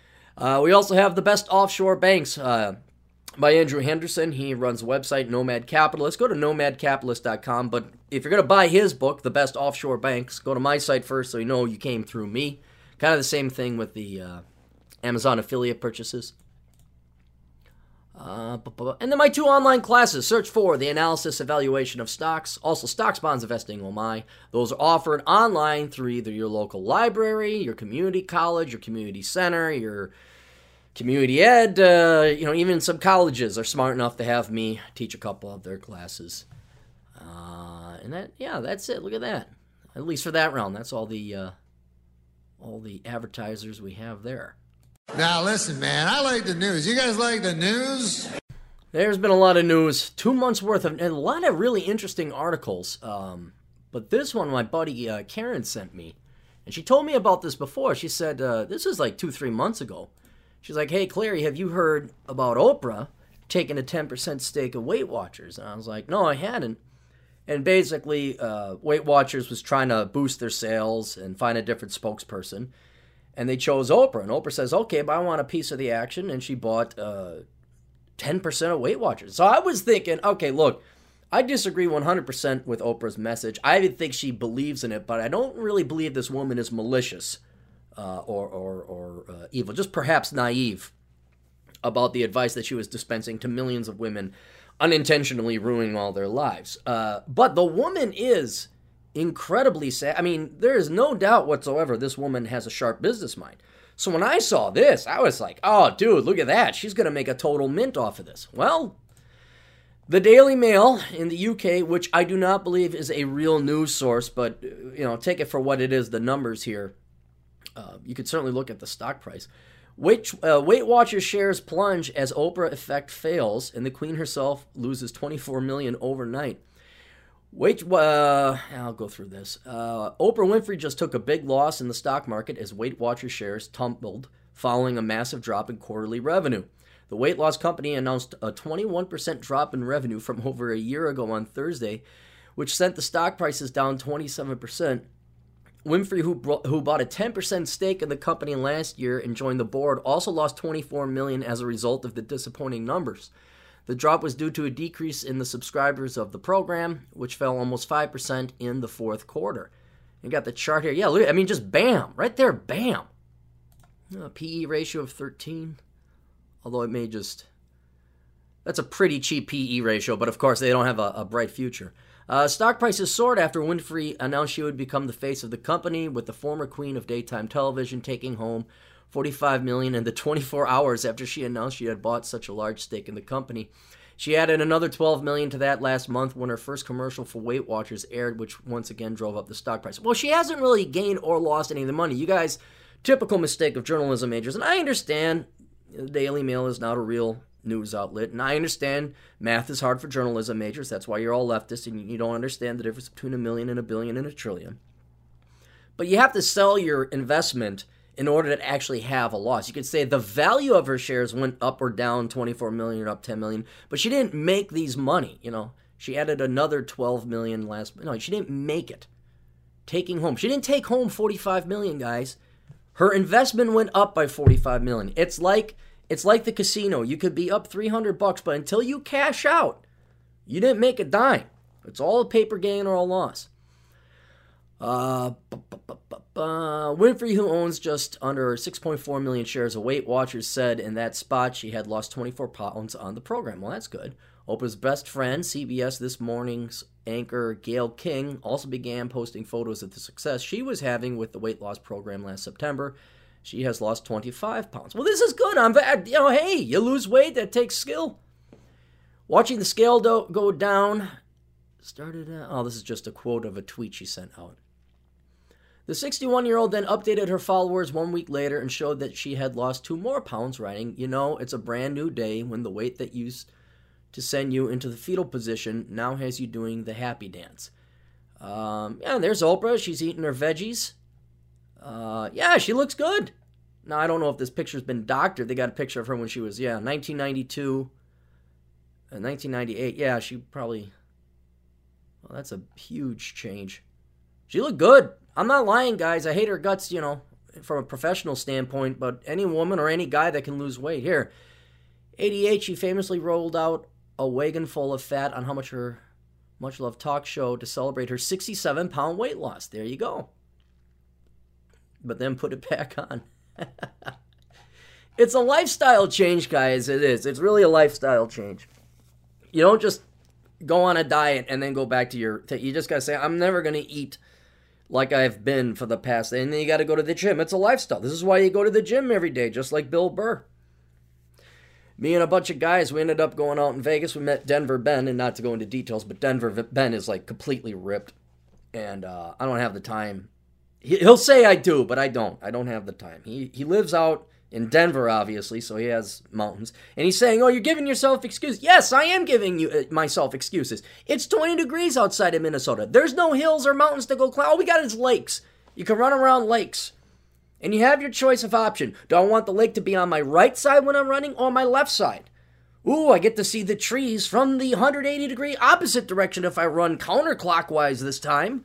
Uh, we also have The Best Offshore Banks uh, by Andrew Henderson. He runs the website Nomad Capitalist. Go to nomad capitalist dot com. But if you're going to buy his book, The Best Offshore Banks, go to my site first so you know you came through me. Kind of the same thing with the uh, Amazon affiliate purchases. Uh, and then my two online classes. Search for the analysis evaluation of stocks. Also, stocks, bonds, investing, oh my. Those are offered online through either your local library, your community college, your community center, your community ed. Uh, you know, even some colleges are smart enough to have me teach a couple of their classes. Uh, and that, yeah, that's it. Look at that. At least for that round, that's all the uh, all the advertisers we have there. Now listen, man, I like the news. You guys like the news? There's been a lot of news, two months worth of, and a lot of really interesting articles. Um, but this one, my buddy uh, Karen sent me, and she told me about this before. She said uh, this was like two, three months ago. She's like, "Hey, Clary, have you heard about Oprah taking a ten percent stake of Weight Watchers?" And I was like, "No, I hadn't." And basically, uh, Weight Watchers was trying to boost their sales and find a different spokesperson. And they chose Oprah. And Oprah says, okay, but I want a piece of the action. And she bought uh, ten percent of Weight Watchers. So I was thinking, okay, look, I disagree one hundred percent with Oprah's message. I even think she believes in it, but I don't really believe this woman is malicious uh, or, or, or uh, evil, just perhaps naive about the advice that she was dispensing to millions of women, unintentionally ruining all their lives. Uh, but the woman is incredibly sad. I mean, there is no doubt whatsoever this woman has a sharp business mind. So when I saw this, I was like, oh, dude, look at that. She's going to make a total mint off of this. Well, the Daily Mail in the U K, which I do not believe is a real news source, but, you know, take it for what it is, the numbers here. Uh, you could certainly look at the stock price. Weight, uh, Weight Watchers shares plunge as Oprah effect fails, and the Queen herself loses twenty-four million dollars overnight. Wait, uh, I'll go through this. Uh, Oprah Winfrey just took a big loss in the stock market as Weight Watchers shares tumbled following a massive drop in quarterly revenue. The weight loss company announced a twenty-one percent drop in revenue from over a year ago on Thursday, which sent the stock prices down twenty-seven percent. Winfrey, who, brought, who bought a ten percent stake in the company last year and joined the board, also lost twenty-four million dollars as a result of the disappointing numbers. The drop was due to a decrease in the subscribers of the program, which fell almost five percent in the fourth quarter. You got the chart here. Yeah, look, I mean, just bam, right there, bam. A P E ratio of thirteen, although it may just, that's a pretty cheap P E ratio, but of course they don't have a, a bright future. Uh, stock prices soared after Winfrey announced she would become the face of the company, with the former queen of daytime television taking home forty-five million dollars in the twenty-four hours after she announced she had bought such a large stake in the company. She added another twelve million dollars to that last month when her first commercial for Weight Watchers aired, which once again drove up the stock price. Well, she hasn't really gained or lost any of the money. You guys, typical mistake of journalism majors, and I understand the Daily Mail is not a real news outlet, and I understand math is hard for journalism majors. That's why you're all leftists, and you don't understand the difference between a million and a billion and a trillion. But you have to sell your investment in order to actually have a loss. You could say the value of her shares went up or down twenty-four million or up ten million, but she didn't make these money, you know. She added another twelve million last, no, she didn't make it. Taking home, she didn't take home forty-five million, guys. Her investment went up by forty-five million. It's like it's like the casino. You could be up three hundred bucks, but until you cash out, you didn't make a dime. It's all a paper gain or a loss. Uh, uh, Winfrey, who owns just under six point four million shares of Weight Watchers, said in that spot she had lost twenty-four pounds on the program. Well, that's good. Oprah's best friend, C B S This Morning's anchor Gayle King, also began posting photos of the success she was having with the weight loss program last September. She has lost twenty-five pounds. Well, this is good. I'm, you know, hey, you lose weight, that takes skill. Watching the scale do- go down started. Uh, oh, this is just a quote of a tweet she sent out. The sixty-one-year-old then updated her followers one week later and showed that she had lost two more pounds, writing, "You know, it's a brand new day when the weight that used to send you into the fetal position now has you doing the happy dance." Um, yeah, there's Oprah. She's eating her veggies. Uh, yeah, she looks good. Now, I don't know if this picture's been doctored. They got a picture of her when she was, yeah, nineteen ninety-two, uh, nineteen ninety-eight. Yeah, she probably, well, that's a huge change. She looked good. I'm not lying, guys. I hate her guts, you know, from a professional standpoint, but any woman or any guy that can lose weight. Here, eighty-eight, she famously rolled out a wagon full of fat on How Much Her Much Loved talk show to celebrate her sixty-seven pound weight loss. There you go. But then put it back on. It's a lifestyle change, guys. It is. It's really a lifestyle change. You don't just go on a diet and then go back to your... You just got to say, I'm never going to eat like I've been for the past... And then you got to go to the gym. It's a lifestyle. This is why you go to the gym every day, just like Bill Burr. Me and a bunch of guys, we ended up going out in Vegas. We met Denver Ben, and not to go into details, but Denver Ben is like completely ripped. And uh, I don't have the time. He, he'll say I do, but I don't. I don't have the time. He he lives out in Denver, obviously, so he has mountains. And he's saying, oh, you're giving yourself excuses. Yes, I am giving you uh, myself excuses. It's twenty degrees outside of Minnesota. There's no hills or mountains to go climb. All we got is lakes. You can run around lakes. And you have your choice of option. Do I want the lake to be on my right side when I'm running or my left side? Ooh, I get to see the trees from the one hundred eighty degree opposite direction if I run counterclockwise this time.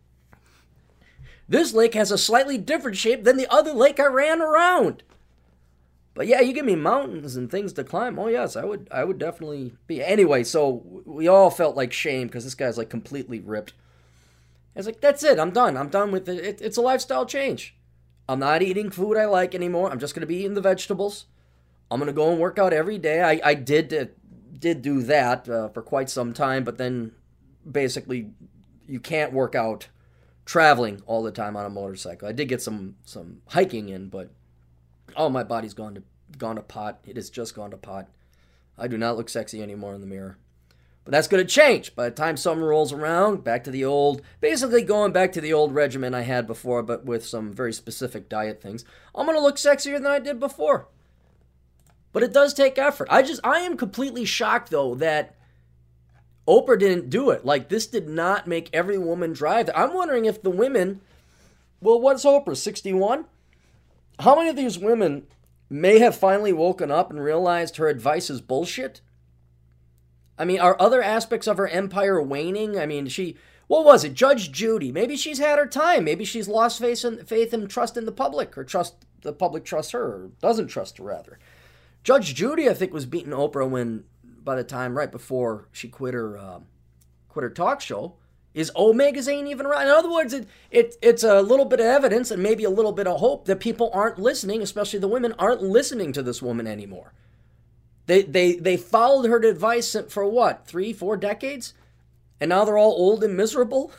This lake has a slightly different shape than the other lake I ran around. But yeah, you give me mountains and things to climb. Oh yes, I would I would definitely be. Anyway, so we all felt like shame because this guy's like completely ripped. I was like, that's it. I'm done. I'm done with it. it it's a lifestyle change. I'm not eating food I like anymore. I'm just going to be eating the vegetables. I'm going to go and work out every day. I, I did uh, did do that uh, for quite some time, but then basically you can't work out traveling all the time on a motorcycle. I did get some some hiking in, but oh, my body's gone to gone to pot. It has just gone to pot. I do not look sexy anymore in the mirror. But that's going to change. By the time summer rolls around, back to the old, basically going back to the old regimen I had before, but with some very specific diet things. I'm going to look sexier than I did before. But it does take effort. I just, I am completely shocked, though, that Oprah didn't do it. Like, this did not make every woman drive. I'm wondering if the women, well, what's Oprah, sixty-one? How many of these women may have finally woken up and realized her advice is bullshit? I mean, are other aspects of her empire waning? I mean, she, what was it? Judge Judy. Maybe she's had her time. Maybe she's lost faith in, faith and trust in the public, or trust the public trusts her, or doesn't trust her, rather. Judge Judy, I think, was beating Oprah when, by the time right before she quit her, uh, quit her talk show. Is O Magazine even around? In other words, it, it it's a little bit of evidence and maybe a little bit of hope that people aren't listening, especially the women, aren't listening to this woman anymore. They they they followed her advice for what, three, four decades? And now they're all old and miserable?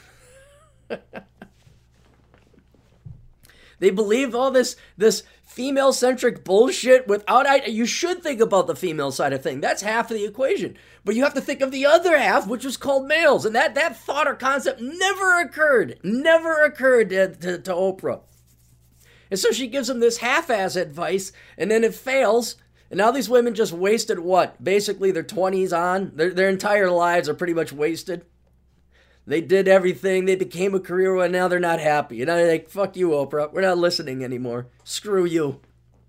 They believe all this this female-centric bullshit without... I, you should think about the female side of things. That's half of the equation. But you have to think of the other half, which was called males. And that, that thought or concept never occurred. Never occurred to, to, to Oprah. And so she gives them this half-ass advice, and then it fails. And now these women just wasted what? Basically their twenties on. Their, their entire lives are pretty much wasted. They did everything. They became a career, and now they're not happy. And I'm like, fuck you, Oprah. We're not listening anymore. Screw you.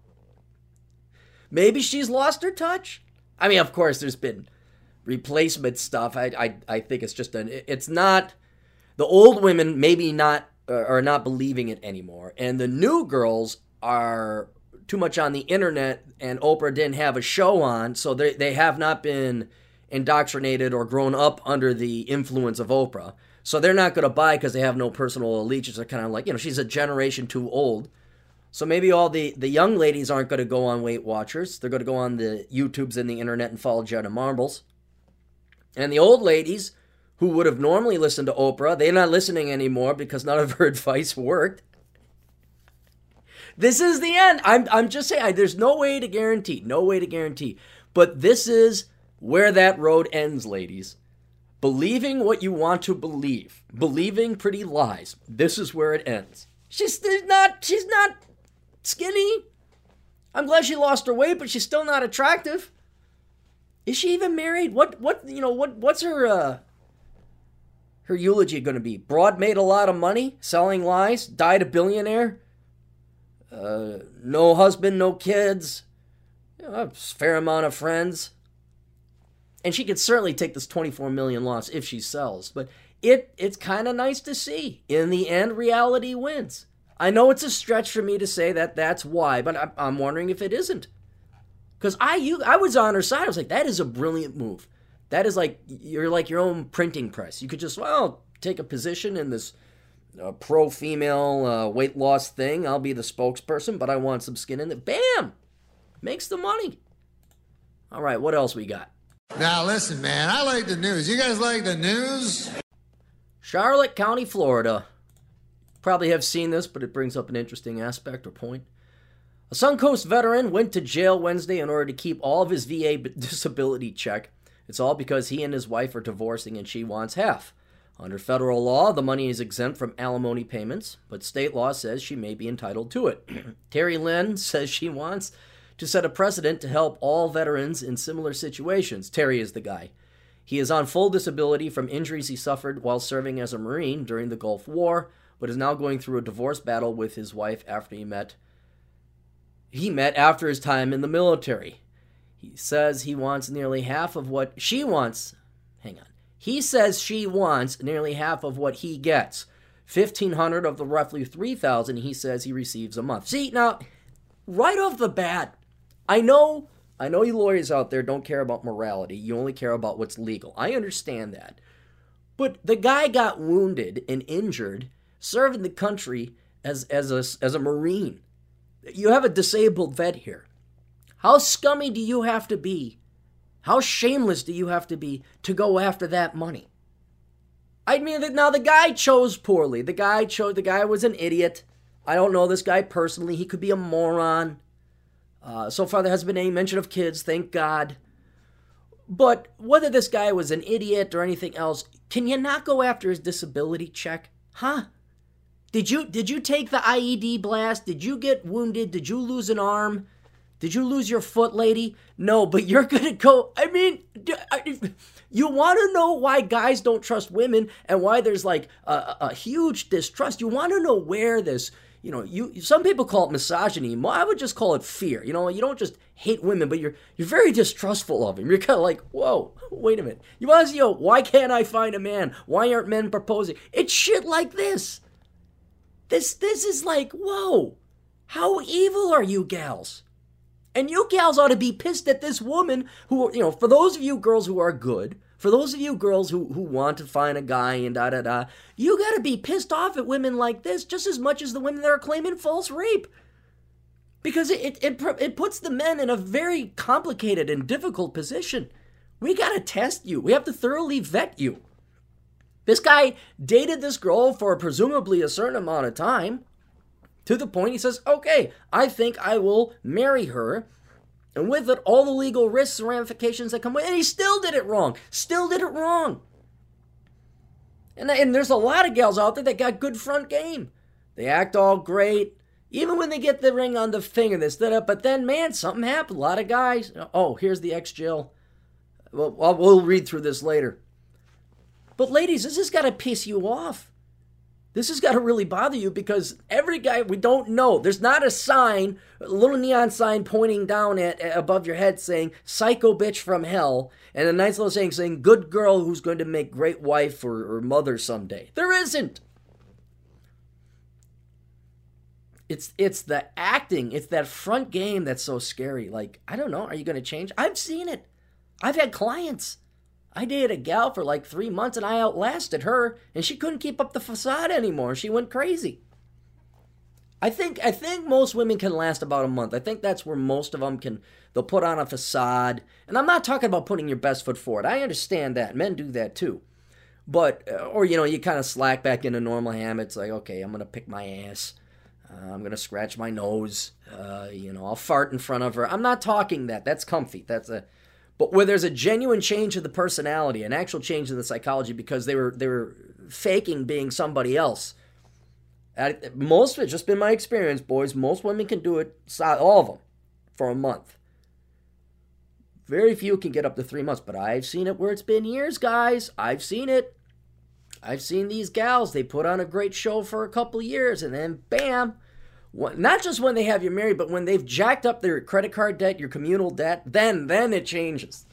Maybe she's lost her touch. I mean, of course, there's been replacement stuff. I I, I think it's just an... It's not... The old women maybe not uh, are not believing it anymore. And the new girls are too much on the internet, and Oprah didn't have a show on, so they, they have not been indoctrinated or grown up under the influence of Oprah. So they're not going to buy because they have no personal allegiance. They're kind of like, you know, she's a generation too old. So maybe all the, the young ladies aren't going to go on Weight Watchers. They're going to go on the YouTubes and the internet and follow Jenna Marbles. And the old ladies who would have normally listened to Oprah, they're not listening anymore because none of her advice worked. This is the end. I'm I'm just saying, I, there's no way to guarantee, no way to guarantee. But this is where that road ends, ladies. Believing what you want to believe, believing pretty lies. This is where it ends. She's not, she's not skinny. I'm glad she lost her weight, but she's still not attractive. Is she even married? What, what, you know, what, what's her, uh, her eulogy going to be? Broad made a lot of money, selling lies, died a billionaire. Uh, no husband, no kids. You know, a fair amount of friends. And she could certainly take this twenty-four million loss if she sells. But it it's kind of nice to see. In the end, reality wins. I know it's a stretch for me to say that that's why, but I'm, I'm wondering if it isn't. Because I you I was on her side. I was like, that is a brilliant move. That is like, you're like your own printing press. You could just, well, take a position in this uh, pro-female uh, weight loss thing. I'll be the spokesperson, but I want some skin in it. Bam! makes the money. All right, what else we got? Now listen, man, I like the news. You guys like the news? Charlotte County, Florida. Probably have seen this, but it brings up an interesting aspect or point. A Suncoast veteran went to jail Wednesday in order to keep all of his V A disability check. It's all because he and his wife are divorcing and she wants half. Under federal law, the money is exempt from alimony payments, but state law says she may be entitled to it. Terry Lynn says she wants to set a precedent to help all veterans in similar situations. Terry is the guy. He is on full disability from injuries he suffered while serving as a Marine during the Gulf War, but is now going through a divorce battle with his wife after he met he met after his time in the military. He says he wants nearly half of what she wants. Hang on. He says she wants nearly half of what he gets. fifteen hundred of the roughly three thousand he says he receives a month. See, now, right off the bat, I know, I know you lawyers out there don't care about morality. You only care about what's legal. I understand that. But the guy got wounded and injured serving the country as, as, a, as a Marine. You have a disabled vet here. How scummy do you have to be? How shameless do you have to be to go after that money? I mean, now the guy chose poorly. The guy chose, the guy was an idiot. I don't know this guy personally. He could be a moron. Uh, so far, there hasn't been any mention of kids, thank God. But whether this guy was an idiot or anything else, can you not go after his disability check? Huh? Did you did you take the I E D blast? Did you get wounded? Did you lose an arm? Did you lose your foot, lady? No, but you're going to go... I mean, you want to know why guys don't trust women and why there's like a, a huge distrust. You want to know where this... You know, you some people call it misogyny. I would just call it fear. You know, you don't just hate women, but you're you're very distrustful of them. You're kind of like, whoa, wait a minute. You want to see, yo, why can't I find a man? Why aren't men proposing? It's shit like this. This this is like, whoa, how evil are you gals? And you gals ought to be pissed at this woman who, you know, for those of you girls who are good, for those of you girls who, who want to find a guy and da-da-da, you got to be pissed off at women like this just as much as the women that are claiming false rape. Because it, it, it puts the men in a very complicated and difficult position. We got to test you. We have to thoroughly vet you. This guy dated this girl for presumably a certain amount of time, to the point he says, okay, I think I will marry her. And with it, all the legal risks and ramifications that come with it. And he still did it wrong. Still did it wrong. And, and there's a lot of gals out there that got good front game. They act all great. Even when they get the ring on the finger, they stood up. But then, man, something happened. A lot of guys. Oh, here's the ex-Jill. Well, we'll read through this later. But ladies, this has got to piss you off. This has got to really bother you because every guy, we don't know. There's not a sign, a little neon sign pointing down at, at above your head saying, psycho bitch from hell. And a nice little saying saying, good girl who's going to make great wife or, or mother someday. There isn't. It's, it's the acting. It's that front game that's so scary. Like, I don't know. Are you going to change? I've seen it. I've had clients. I dated a gal for like three months and I outlasted her and she couldn't keep up the facade anymore. She went crazy. I think I think most women can last about a month. I think that's where most of them can, they'll put on a facade. And I'm not talking about putting your best foot forward. I understand that. Men do that too. But, or, you know, you kind of slack back into normal habits. Like, okay, I'm going to pick my ass. Uh, I'm going to scratch my nose. Uh, you know, I'll fart in front of her. I'm not talking that. That's comfy. That's a... But where there's a genuine change in the personality, an actual change in the psychology because they were they were faking being somebody else. Most of it, just been my experience, boys, most women can do it, all of them, for a month. Very few can get up to three months, but I've seen it where it's been years, guys. I've seen it. I've seen these gals, they put on a great show for a couple of years, and then bam. Not just when they have you married, but when they've jacked up their credit card debt, your communal debt, then, then it changes.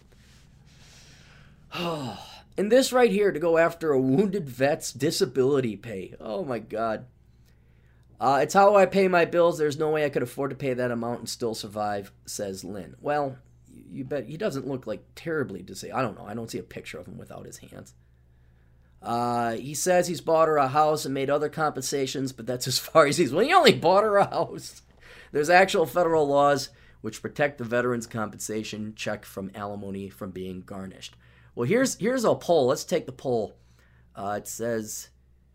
And this right here, to go after a wounded vet's disability pay. Oh my God. Uh, it's how I pay my bills. There's no way I could afford to pay that amount and still survive, says Lynn. Well, you bet he doesn't look like terribly disabled. I don't know. I don't see a picture of him without his hands. Uh, he says he's bought her a house and made other compensations, but that's as far as he's... Well, he only bought her a house. There's actual federal laws which protect the veterans' compensation check from alimony from being garnished. Well, here's here's a poll. Let's take the poll. Uh, it says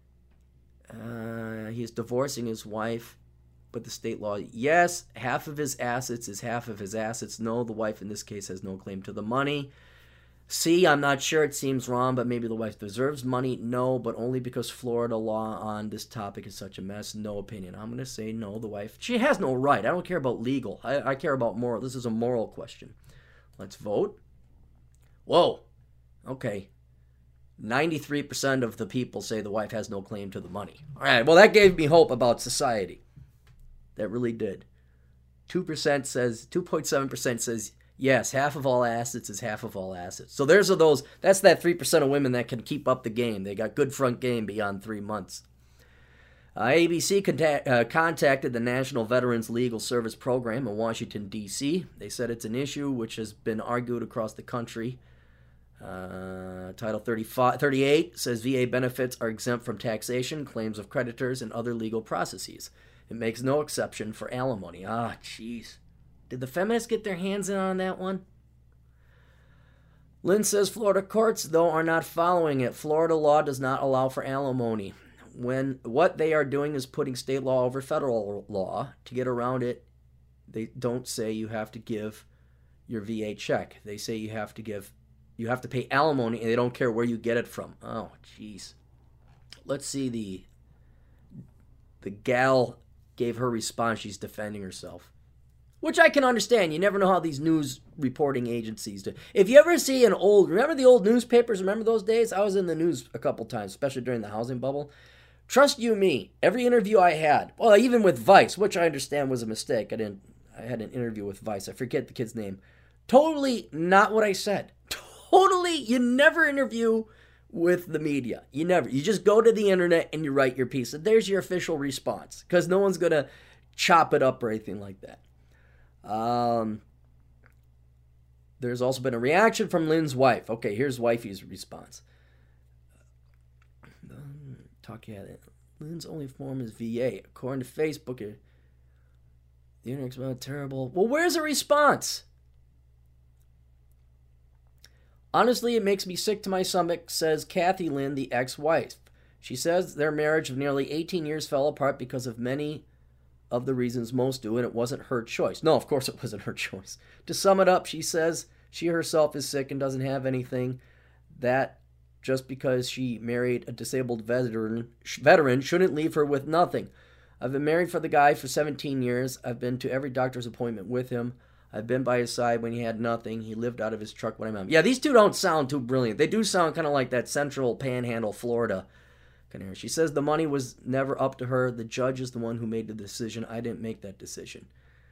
uh, he's divorcing his wife, but the state law, yes, half of his assets is half of his assets. No, the wife in this case has no claim to the money. C, I'm not sure, it seems wrong, but maybe the wife deserves money. No, but only because Florida law on this topic is such a mess. No opinion. I'm going to say no, the wife, she has no right. I don't care about legal. I, I care about moral. This is a moral question. Let's vote. Whoa. Okay. ninety-three percent of the people say the wife has no claim to the money. All right, well, that gave me hope about society. That really did. two percent says, two point seven percent says, yes, half of all assets is half of all assets. So there's those, that's that three percent of women that can keep up the game. They got good front game beyond three months. Uh, A B C contact, uh, contacted the National Veterans Legal Service Program in Washington, D C They said it's an issue which has been argued across the country. Uh, Title thirty-five, thirty-eight says V A benefits are exempt from taxation, claims of creditors, and other legal processes. It makes no exception for alimony. Ah, jeez. Did the feminists get their hands in on that one? Lynn says Florida courts, though, are not following it. Florida law does not allow for alimony. When what they are doing is putting state law over federal law. To get around it, they don't say you have to give your V A check. They say you have to give, you have to pay alimony, and they don't care where you get it from. Oh, jeez. Let's see the the gal gave her response. She's defending herself, which I can understand. You never know how these news reporting agencies do. If you ever see an old, remember the old newspapers? Remember those days? I was in the news a couple times, especially during the housing bubble. Trust you me, every interview I had, well, even with Vice, which I understand was a mistake. I didn't. I had an interview with Vice. I forget the kid's name. Totally not what I said. Totally, you never interview with the media. You never. You just go to the internet and you write your piece. And there's your official response, because no one's going to chop it up or anything like that. Um, there's also been a reaction from Lynn's wife. Okay, here's wifey's response. Um, talk yeah, Lynn's only form is V A. According to Facebook, it, the internet's about terrible. Well, where's the response? Honestly, it makes me sick to my stomach, says Kathy Lynn, the ex-wife. She says their marriage of nearly eighteen years fell apart because of many of the reasons most do, and it wasn't her choice. No, of course it wasn't her choice. To sum it up, she says she herself is sick and doesn't have anything. That just because she married a disabled veteran, veteran shouldn't leave her with nothing. I've been married for the guy for seventeen years. I've been to every doctor's appointment with him. I've been by his side when he had nothing. He lived out of his truck when I met him. Yeah, these two don't sound too brilliant. They do sound kind of like that central panhandle, Florida kind of. She says the money was never up to her. The judge is the one who made the decision. I didn't make that decision.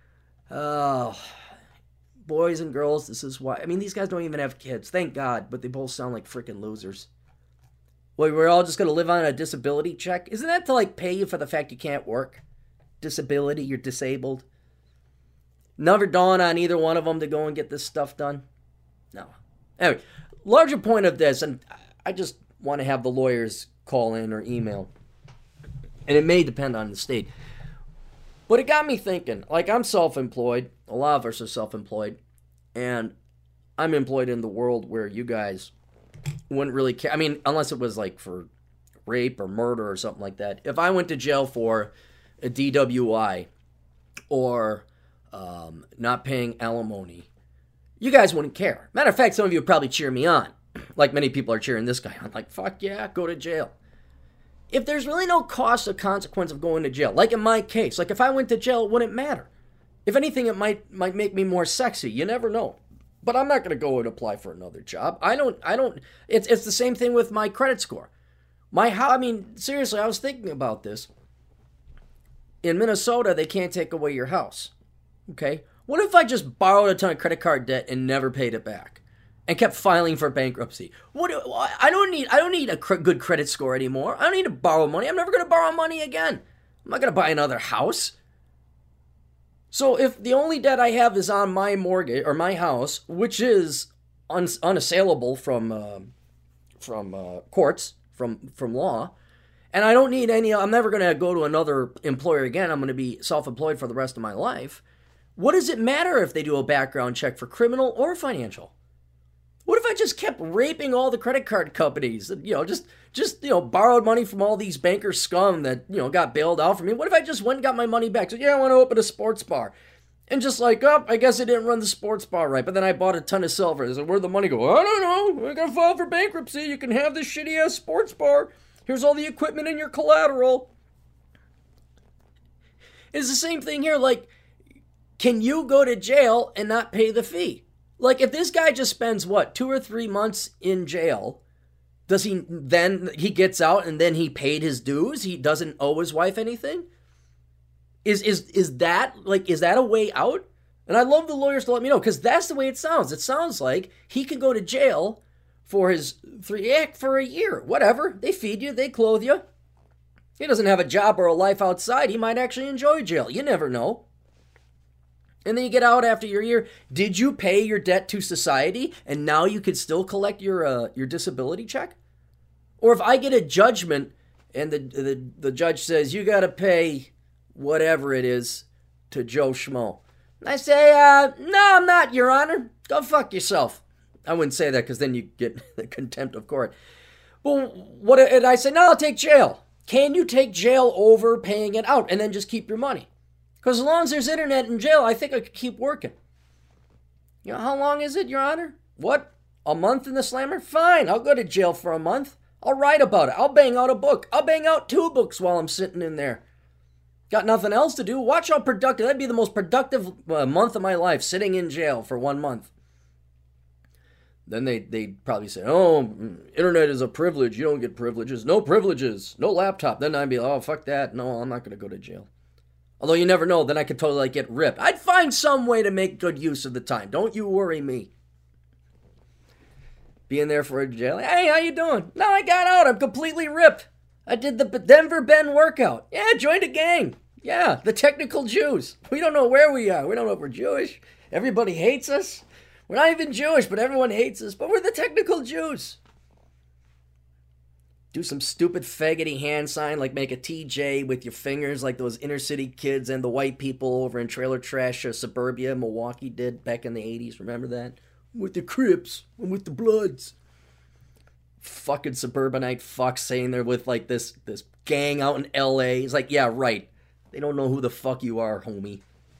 Oh, boys and girls, this is why. I mean, these guys don't even have kids. Thank God, but they both sound like freaking losers. Well, we're all just going to live on a disability check? Isn't that to, like, pay you for the fact you can't work? Disability, you're disabled. Never dawn on either one of them to go and get this stuff done? No. Anyway, larger point of this, and I just want to have the lawyers call in or email, and it may depend on the state, but it got me thinking. Like, I'm self-employed. A lot of us are self-employed, and I'm employed in the world where you guys wouldn't really care. I mean, unless it was like for rape or murder or something like that. If I went to jail for a D W I or um, not paying alimony, you guys wouldn't care. Matter of fact, some of you would probably cheer me on. Like many people are cheering this guy on. Like, fuck yeah, go to jail. If there's really no cost or consequence of going to jail, like in my case, like if I went to jail, it wouldn't matter. If anything, it might might make me more sexy. You never know. But I'm not going to go and apply for another job. I don't, I don't, it's it's the same thing with my credit score. My, how, I mean, seriously, I was thinking about this. In Minnesota, they can't take away your house. Okay? What if I just borrowed a ton of credit card debt and never paid it back? And kept filing for bankruptcy? What? Do, I don't need, I don't need a cr- good credit score anymore. I don't need to borrow money. I'm never going to borrow money again. I'm not going to buy another house. So if the only debt I have is on my mortgage or my house, which is un- unassailable from uh, from uh, courts, from from law, and I don't need any, I'm never going to go to another employer again. I'm going to be self-employed for the rest of my life. What does it matter if they do a background check for criminal or financial? What if I just kept raping all the credit card companies? You know, just, just you know, borrowed money from all these banker scum that, you know, got bailed out from me. What if I just went and got my money back? So, yeah, I want to open a sports bar. And just like, oh, I guess I didn't run the sports bar right. But then I bought a ton of silver. So where'd the money go? I don't know. I got to file for bankruptcy. You can have this shitty-ass sports bar. Here's all the equipment and your collateral. It's the same thing here. Like, can you go to jail and not pay the fee? Like, if this guy just spends, what, two or three months in jail, does he then, he gets out and then he paid his dues? He doesn't owe his wife anything? Is is is that, like, is that a way out? And I'd love the lawyers to let me know, because that's the way it sounds. It sounds like he can go to jail for his three act for a year. Whatever. They feed you. They clothe you. He doesn't have a job or a life outside. He might actually enjoy jail. You never know. And then you get out after your year. Did you pay your debt to society and now you could still collect your uh, your disability check? Or if I get a judgment and the, the, the judge says you got to pay whatever it is to Joe Schmo. And I say, uh, no, I'm not, Your Honor. Go fuck yourself. I wouldn't say that because then you get contempt of court. But what? And I say, no, I'll take jail. Can you take jail over paying it out and then just keep your money? Because as long as there's internet in jail, I think I could keep working. You know, how long is it, Your Honor? What? A month in the slammer? Fine, I'll go to jail for a month. I'll write about it. I'll bang out a book. I'll bang out two books while I'm sitting in there. Got nothing else to do. Watch how productive. That'd be the most productive uh, month of my life, sitting in jail for one month. Then they, they'd probably say, oh, internet is a privilege. You don't get privileges. No privileges. No laptop. Then I'd be like, oh, fuck that. No, I'm not going to go to jail. Although you never know, then I could totally like get ripped. I'd find some way to make good use of the time. Don't you worry me. Being there for a jail. Hey, how you doing? No, I got out. I'm completely ripped. I did the Denver Bend workout. Yeah, joined a gang. Yeah, the technical Jews. We don't know where we are. We don't know if we're Jewish. Everybody hates us. We're not even Jewish, but everyone hates us. But we're the technical Jews. Do some stupid faggoty hand sign, like make a T J with your fingers like those inner city kids and the white people over in trailer trash uh, suburbia Milwaukee did back in the eighties. Remember that? With the Crips and with the Bloods. Fucking suburbanite fucks saying they're with like this, this gang out in L A. He's like, yeah, right. They don't know who the fuck you are, homie.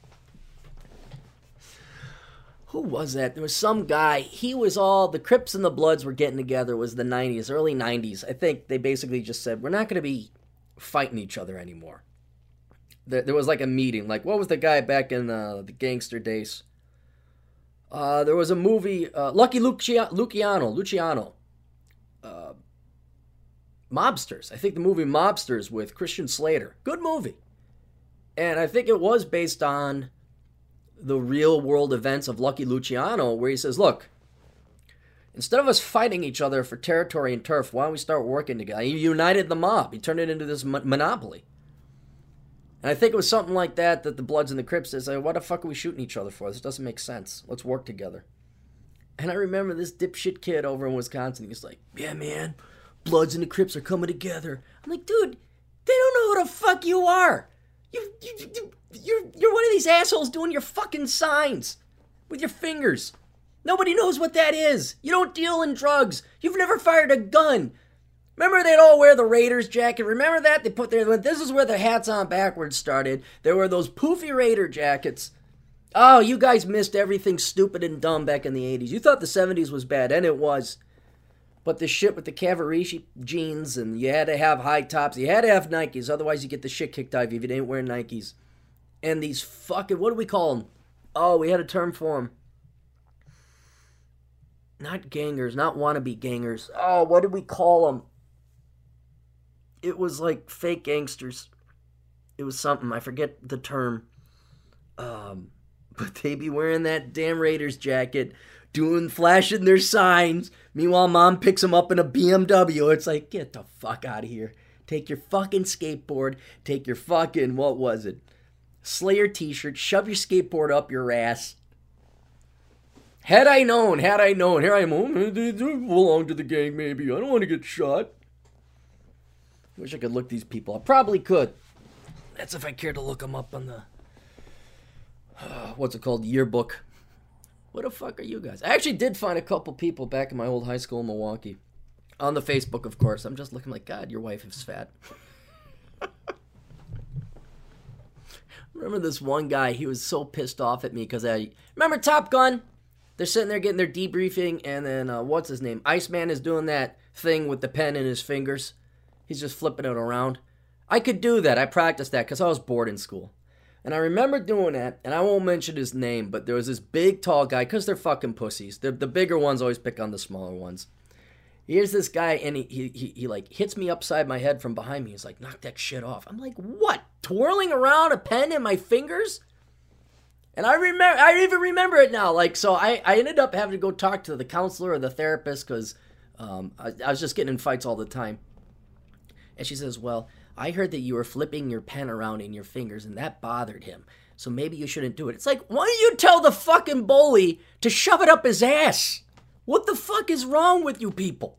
Who was that? There was some guy. He was all, the Crips and the Bloods were getting together. It was the nineties, early nineties. I think they basically just said, we're not going to be fighting each other anymore. There, there was like a meeting. Like, what was the guy back in uh, the gangster days? Uh, there was a movie, uh, Lucky Lucia- Luciano, Luciano. Uh, Mobsters. I think the movie Mobsters with Christian Slater. Good movie. And I think it was based on the real world events of Lucky Luciano, where he says, look, instead of us fighting each other for territory and turf, why don't we start working together? He united the mob. He turned it into this mon- monopoly. And I think it was something like that that the Bloods and the Crips said, what the fuck are we shooting each other for? This doesn't make sense. Let's work together. And I remember this dipshit kid over in Wisconsin, he's like, yeah, man, Bloods and the Crips are coming together. I'm like, dude, they don't know who the fuck you are. You, you, you, you're, you're one of these assholes doing your fucking signs with your fingers. Nobody knows what that is. You don't deal in drugs. You've never fired a gun. Remember they'd all wear the Raiders jacket? Remember that? They put their, this is where the hats on backwards started. There were those poofy Raider jackets. Oh, you guys missed everything stupid and dumb back in the eighties. You thought the seventies was bad, and it was. But the shit with the Cavaricci jeans, and you had to have high tops. You had to have Nikes, otherwise you get the shit kicked out of you if you didn't wear Nikes. And these fucking, what do we call them? Oh, we had a term for them. Not gangers, not wannabe gangers. Oh, what did we call them? It was like fake gangsters. It was something, I forget the term. Um, but they be wearing that damn Raiders jacket, doing, flashing their signs. Meanwhile, mom picks them up in a B M W. It's like, get the fuck out of here. Take your fucking skateboard. Take your fucking, what was it? Slayer t-shirt. Shove your skateboard up your ass. Had I known, had I known. Here I am. Oh, they belong to the gang, maybe. I don't want to get shot. Wish I could look these people up. Probably could. That's if I care to look them up on the what's it called, yearbook. What the fuck are you guys? I actually did find a couple people back in my old high school in Milwaukee. On the Facebook, of course. I'm just looking like, God, your wife is fat. Remember this one guy, he was so pissed off at me because I... Remember Top Gun? They're sitting there getting their debriefing, and then, uh, what's his name? Iceman is doing that thing with the pen in his fingers. He's just flipping it around. I could do that. I practiced that because I was bored in school. And I remember doing that, and I won't mention his name, but there was this big, tall guy, because they're fucking pussies. The, the bigger ones always pick on the smaller ones. Here's this guy, and he, he, he, he, like, hits me upside my head from behind me. He's like, knock that shit off. I'm like, what? Twirling around a pen in my fingers? And I remember, I even remember it now. Like, so I, I ended up having to go talk to the counselor or the therapist, because um, I, I was just getting in fights all the time. And she says, well, I heard that you were flipping your pen around in your fingers, and that bothered him. So maybe you shouldn't do it. It's like, why don't you tell the fucking bully to shove it up his ass? What the fuck is wrong with you people?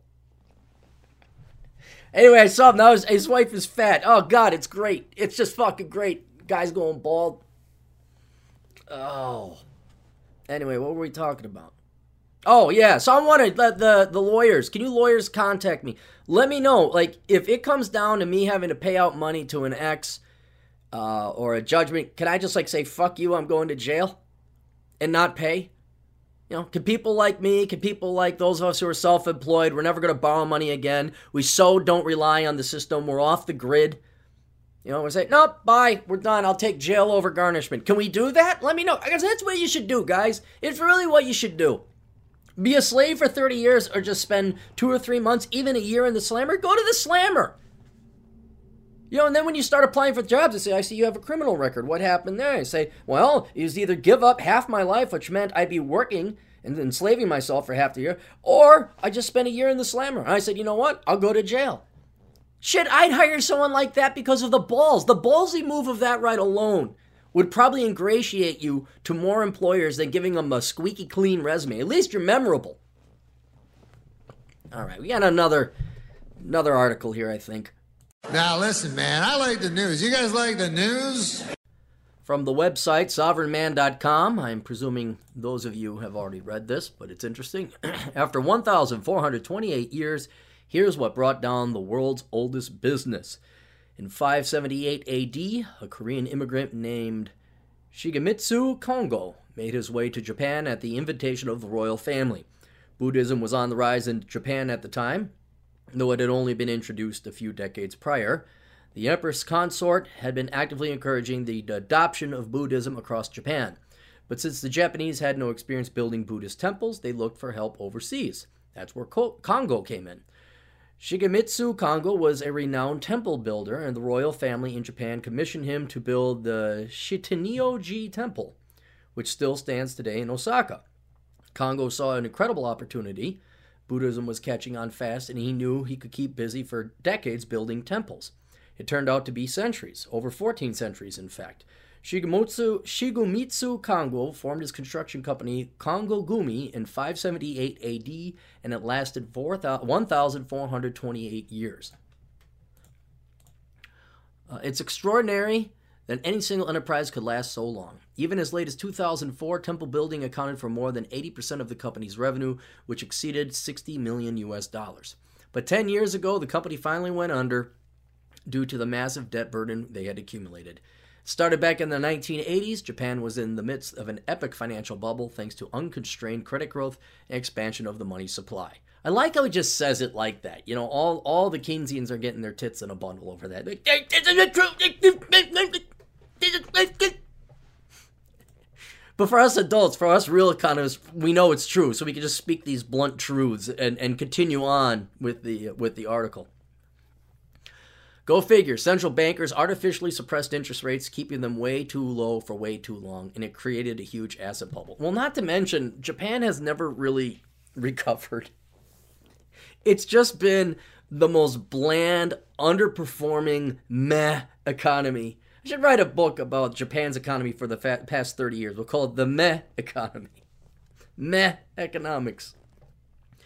Anyway, I saw him. Now his, his wife is fat. Oh, God, it's great. It's just fucking great. Guy's going bald. Oh. Anyway, what were we talking about? Oh, yeah. So I wanted the, the, the lawyers. Can you lawyers contact me? Let me know. Like, if it comes down to me having to pay out money to an ex uh, or a judgment, can I just, like, say, fuck you, I'm going to jail and not pay? You know, can people like me, can people like those of us who are self-employed, we're never going to borrow money again. We so don't rely on the system. We're off the grid. You know, we say, nope, bye, we're done. I'll take jail over garnishment. Can we do that? Let me know. Because that's what you should do, guys. It's really what you should do. Be a slave for thirty years or just spend two or three months, even a year in the slammer. Go to the slammer. You know, and then when you start applying for jobs, they say, I see you have a criminal record. What happened there? I say, well, it was either give up half my life, which meant I'd be working and enslaving myself for half the year, or I just spent a year in the slammer. And I said, you know what? I'll go to jail. Shit, I'd hire someone like that because of the balls. The ballsy move of that right alone would probably ingratiate you to more employers than giving them a squeaky clean resume. At least you're memorable. All right, we got another, another article here, I think. Now listen, man, I like the news. You guys like the news? From the website sovereign man dot com, I'm presuming those of you have already read this, but it's interesting. After one thousand four hundred twenty-eight years, here's what brought down the world's oldest business. In five seventy-eight A D, a Korean immigrant named Shigemitsu Kongo made his way to Japan at the invitation of the royal family. Buddhism was on the rise in Japan at the time, though it had only been introduced a few decades prior. The Empress Consort had been actively encouraging the adoption of Buddhism across Japan. But since the Japanese had no experience building Buddhist temples, they looked for help overseas. That's where Kongo came in. Shigemitsu Kongo was a renowned temple builder, and the royal family in Japan commissioned him to build the Shitenyo-ji Temple, which still stands today in Osaka. Kongo saw an incredible opportunity. Buddhism was catching on fast, and he knew he could keep busy for decades building temples. It turned out to be centuries, over fourteen centuries, in fact. Shigemitsu, Shigemitsu Kongo formed his construction company Kongo Gumi in five seventy-eight A D, and it lasted one thousand four hundred twenty-eight years. Uh, it's extraordinary that any single enterprise could last so long. Even as late as two thousand four, temple building accounted for more than eighty percent of the company's revenue, which exceeded sixty million U S dollars. But ten years ago, the company finally went under due to the massive debt burden they had accumulated. Started back in the nineteen eighties, Japan was in the midst of an epic financial bubble thanks to unconstrained credit growth and expansion of the money supply. I like how he just says it like that. You know, all, all the Keynesians are getting their tits in a bundle over that. But for us adults, for us real economists, we know it's true, so we can just speak these blunt truths and, and continue on with the with the article. Go figure, central bankers artificially suppressed interest rates, keeping them way too low for way too long, and it created a huge asset bubble. Well, not to mention, Japan has never really recovered. It's just been the most bland, underperforming, meh economy. I should write a book about Japan's economy for the fa- past thirty years. We'll call it the meh economy. Meh economics.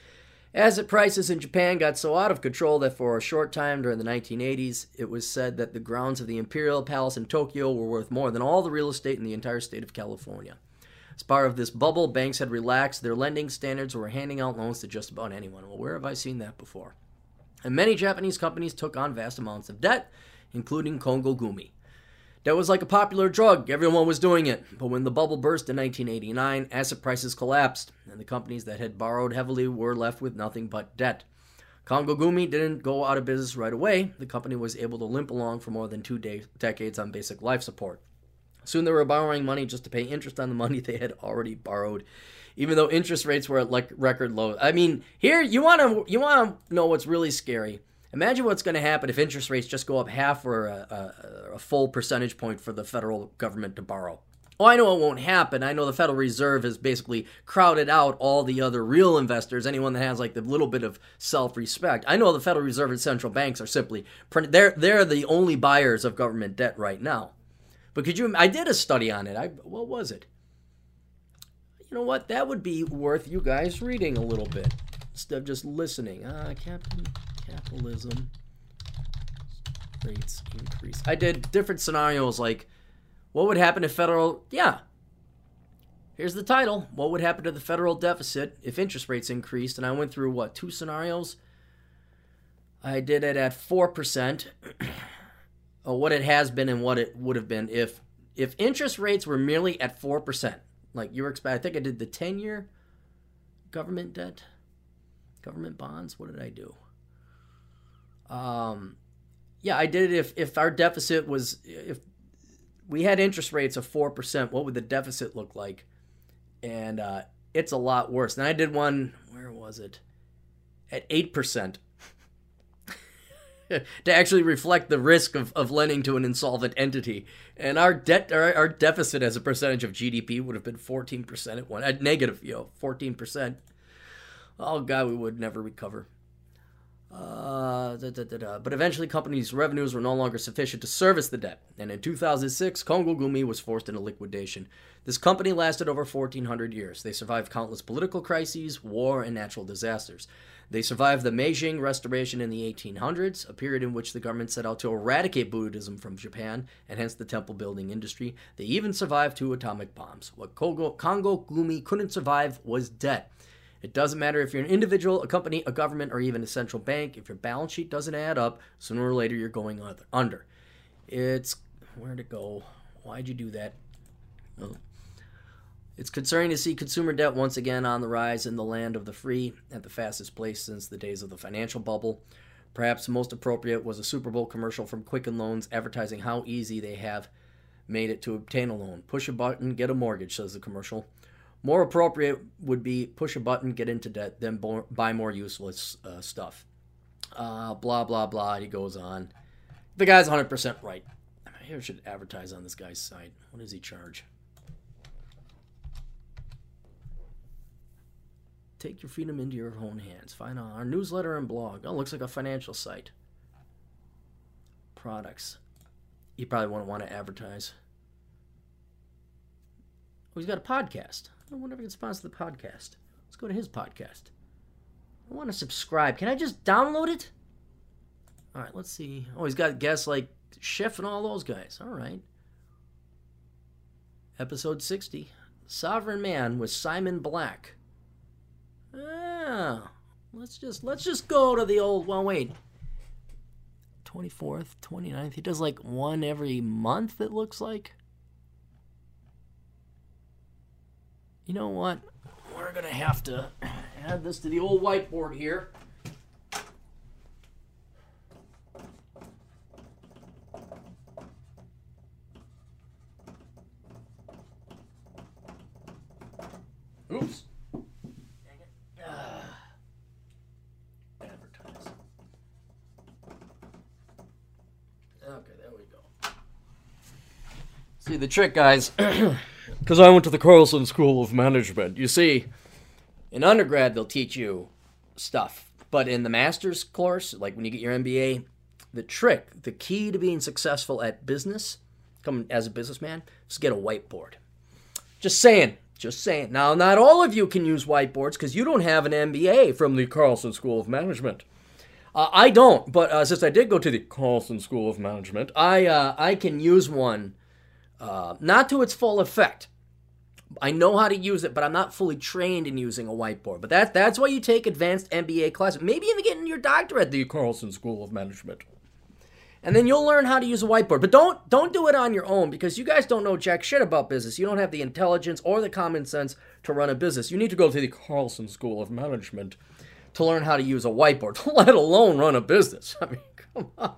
Asset prices in Japan got so out of control that for a short time during the nineteen eighties, it was said that the grounds of the Imperial Palace in Tokyo were worth more than all the real estate in the entire state of California. As part of this bubble, banks had relaxed their lending standards and were handing out loans to just about anyone. Well, where have I seen that before? And many Japanese companies took on vast amounts of debt, including Kongo Gumi. That was like a popular drug. Everyone was doing it. But when the bubble burst in nineteen eighty-nine, asset prices collapsed, and the companies that had borrowed heavily were left with nothing but debt. Kongo Gumi didn't go out of business right away. The company was able to limp along for more than two de- decades on basic life support. Soon they were borrowing money just to pay interest on the money they had already borrowed, even though interest rates were at like record lows. I mean, here, you want to you want to know what's really scary? Imagine what's going to happen if interest rates just go up half or a, a, a full percentage point for the federal government to borrow. Oh, I know it won't happen. I know the Federal Reserve has basically crowded out all the other real investors, anyone that has like the little bit of self-respect. I know the Federal Reserve and central banks are simply, they're, they're the only buyers of government debt right now. But could you, I did a study on it. I, what was it? You know what? That would be worth you guys reading a little bit instead of just listening. Ah, Captain Capitalism rates increase. I did different scenarios like, what would happen if federal, yeah. Here's the title. What would happen to the federal deficit if interest rates increased? And I went through, what, two scenarios? I did it at four percent. Or what it has been and what it would have been if if interest rates were merely at four percent. Like you were expecting, I think I did the ten-year government debt, government bonds. What did I do? Um, yeah, I did it if, if our deficit was, if we had interest rates of four percent, what would the deficit look like? And uh, it's a lot worse. And I did one, where was it? At eight percent. To actually reflect the risk of, of lending to an insolvent entity. And our debt, our, our deficit as a percentage of G D P would have been fourteen percent at one, at negative, you know, fourteen percent. Oh, God, we would never recover. Uh, da, da, da, da. But eventually, companies' revenues were no longer sufficient to service the debt. And in two thousand six, Kongo Gumi was forced into liquidation. This company lasted over fourteen hundred years. They survived countless political crises, war, and natural disasters. They survived the Meiji Restoration in the eighteen hundreds, a period in which the government set out to eradicate Buddhism from Japan, and hence the temple building industry. They even survived two atomic bombs. What Kongo, Kongo Gumi couldn't survive was debt. It doesn't matter if you're an individual, a company, a government, or even a central bank. If your balance sheet doesn't add up, sooner or later you're going under. It's, where'd it go? Why'd you do that? Oh. It's concerning to see consumer debt once again on the rise in the land of the free at the fastest pace since the days of the financial bubble. Perhaps most appropriate was a Super Bowl commercial from Quicken Loans advertising how easy they have made it to obtain a loan. Push a button, get a mortgage, says the commercial. More appropriate would be push a button, get into debt, then buy more useless uh, stuff. Uh, blah, blah, blah, he goes on. The guy's one hundred percent right. Maybe I should advertise on this guy's site. What does he charge? Take your freedom into your own hands. Find our newsletter and blog. Oh, looks like a financial site. Products. You probably won't want to advertise. Oh, he's got a podcast. I wonder if he can sponsor the podcast. Let's go to his podcast. I want to subscribe. Can I just download it? All right, let's see. Oh, he's got guests like Chef and all those guys. All right. Episode sixty. Sovereign Man with Simon Black. Ah, let's just let's just go to the old, well, wait. twenty-fourth, twenty-ninth. He does like one every month, it looks like. You know what? We're going to have to add this to the old whiteboard here. Oops. Advertise. Okay, there we go. See, the trick, guys, because I went to the Carlson School of Management. You see, in undergrad, they'll teach you stuff. But in the master's course, like when you get your M B A, the trick, the key to being successful at business, come as a businessman, is get a whiteboard. Just saying. Just saying. Now, not all of you can use whiteboards because you don't have an M B A from the Carlson School of Management. Uh, I don't, but uh, since I did go to the Carlson School of Management, I uh, I can use one, uh, not to its full effect. I know how to use it, but I'm not fully trained in using a whiteboard. But that, that's why you take advanced M B A classes. Maybe even getting your doctorate at the Carlson School of Management. And then you'll learn how to use a whiteboard. But don't don't do it on your own because you guys don't know jack shit about business. You don't have the intelligence or the common sense to run a business. You need to go to the Carlson School of Management to learn how to use a whiteboard, let alone run a business. I mean, come on.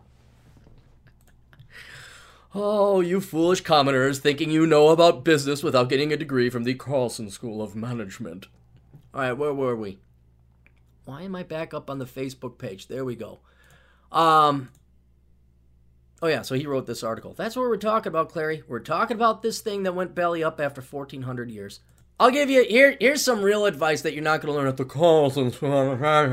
Oh, you foolish commoners thinking you know about business without getting a degree from the Carlson School of Management. All right, where were we? Why am I back up on the Facebook page? There we go. Um. Oh, yeah, so he wrote this article. That's what we're talking about, Clary. We're talking about this thing that went belly up after fourteen hundred years. I'll give you, here. here's some real advice that you're not going to learn at the Carlson School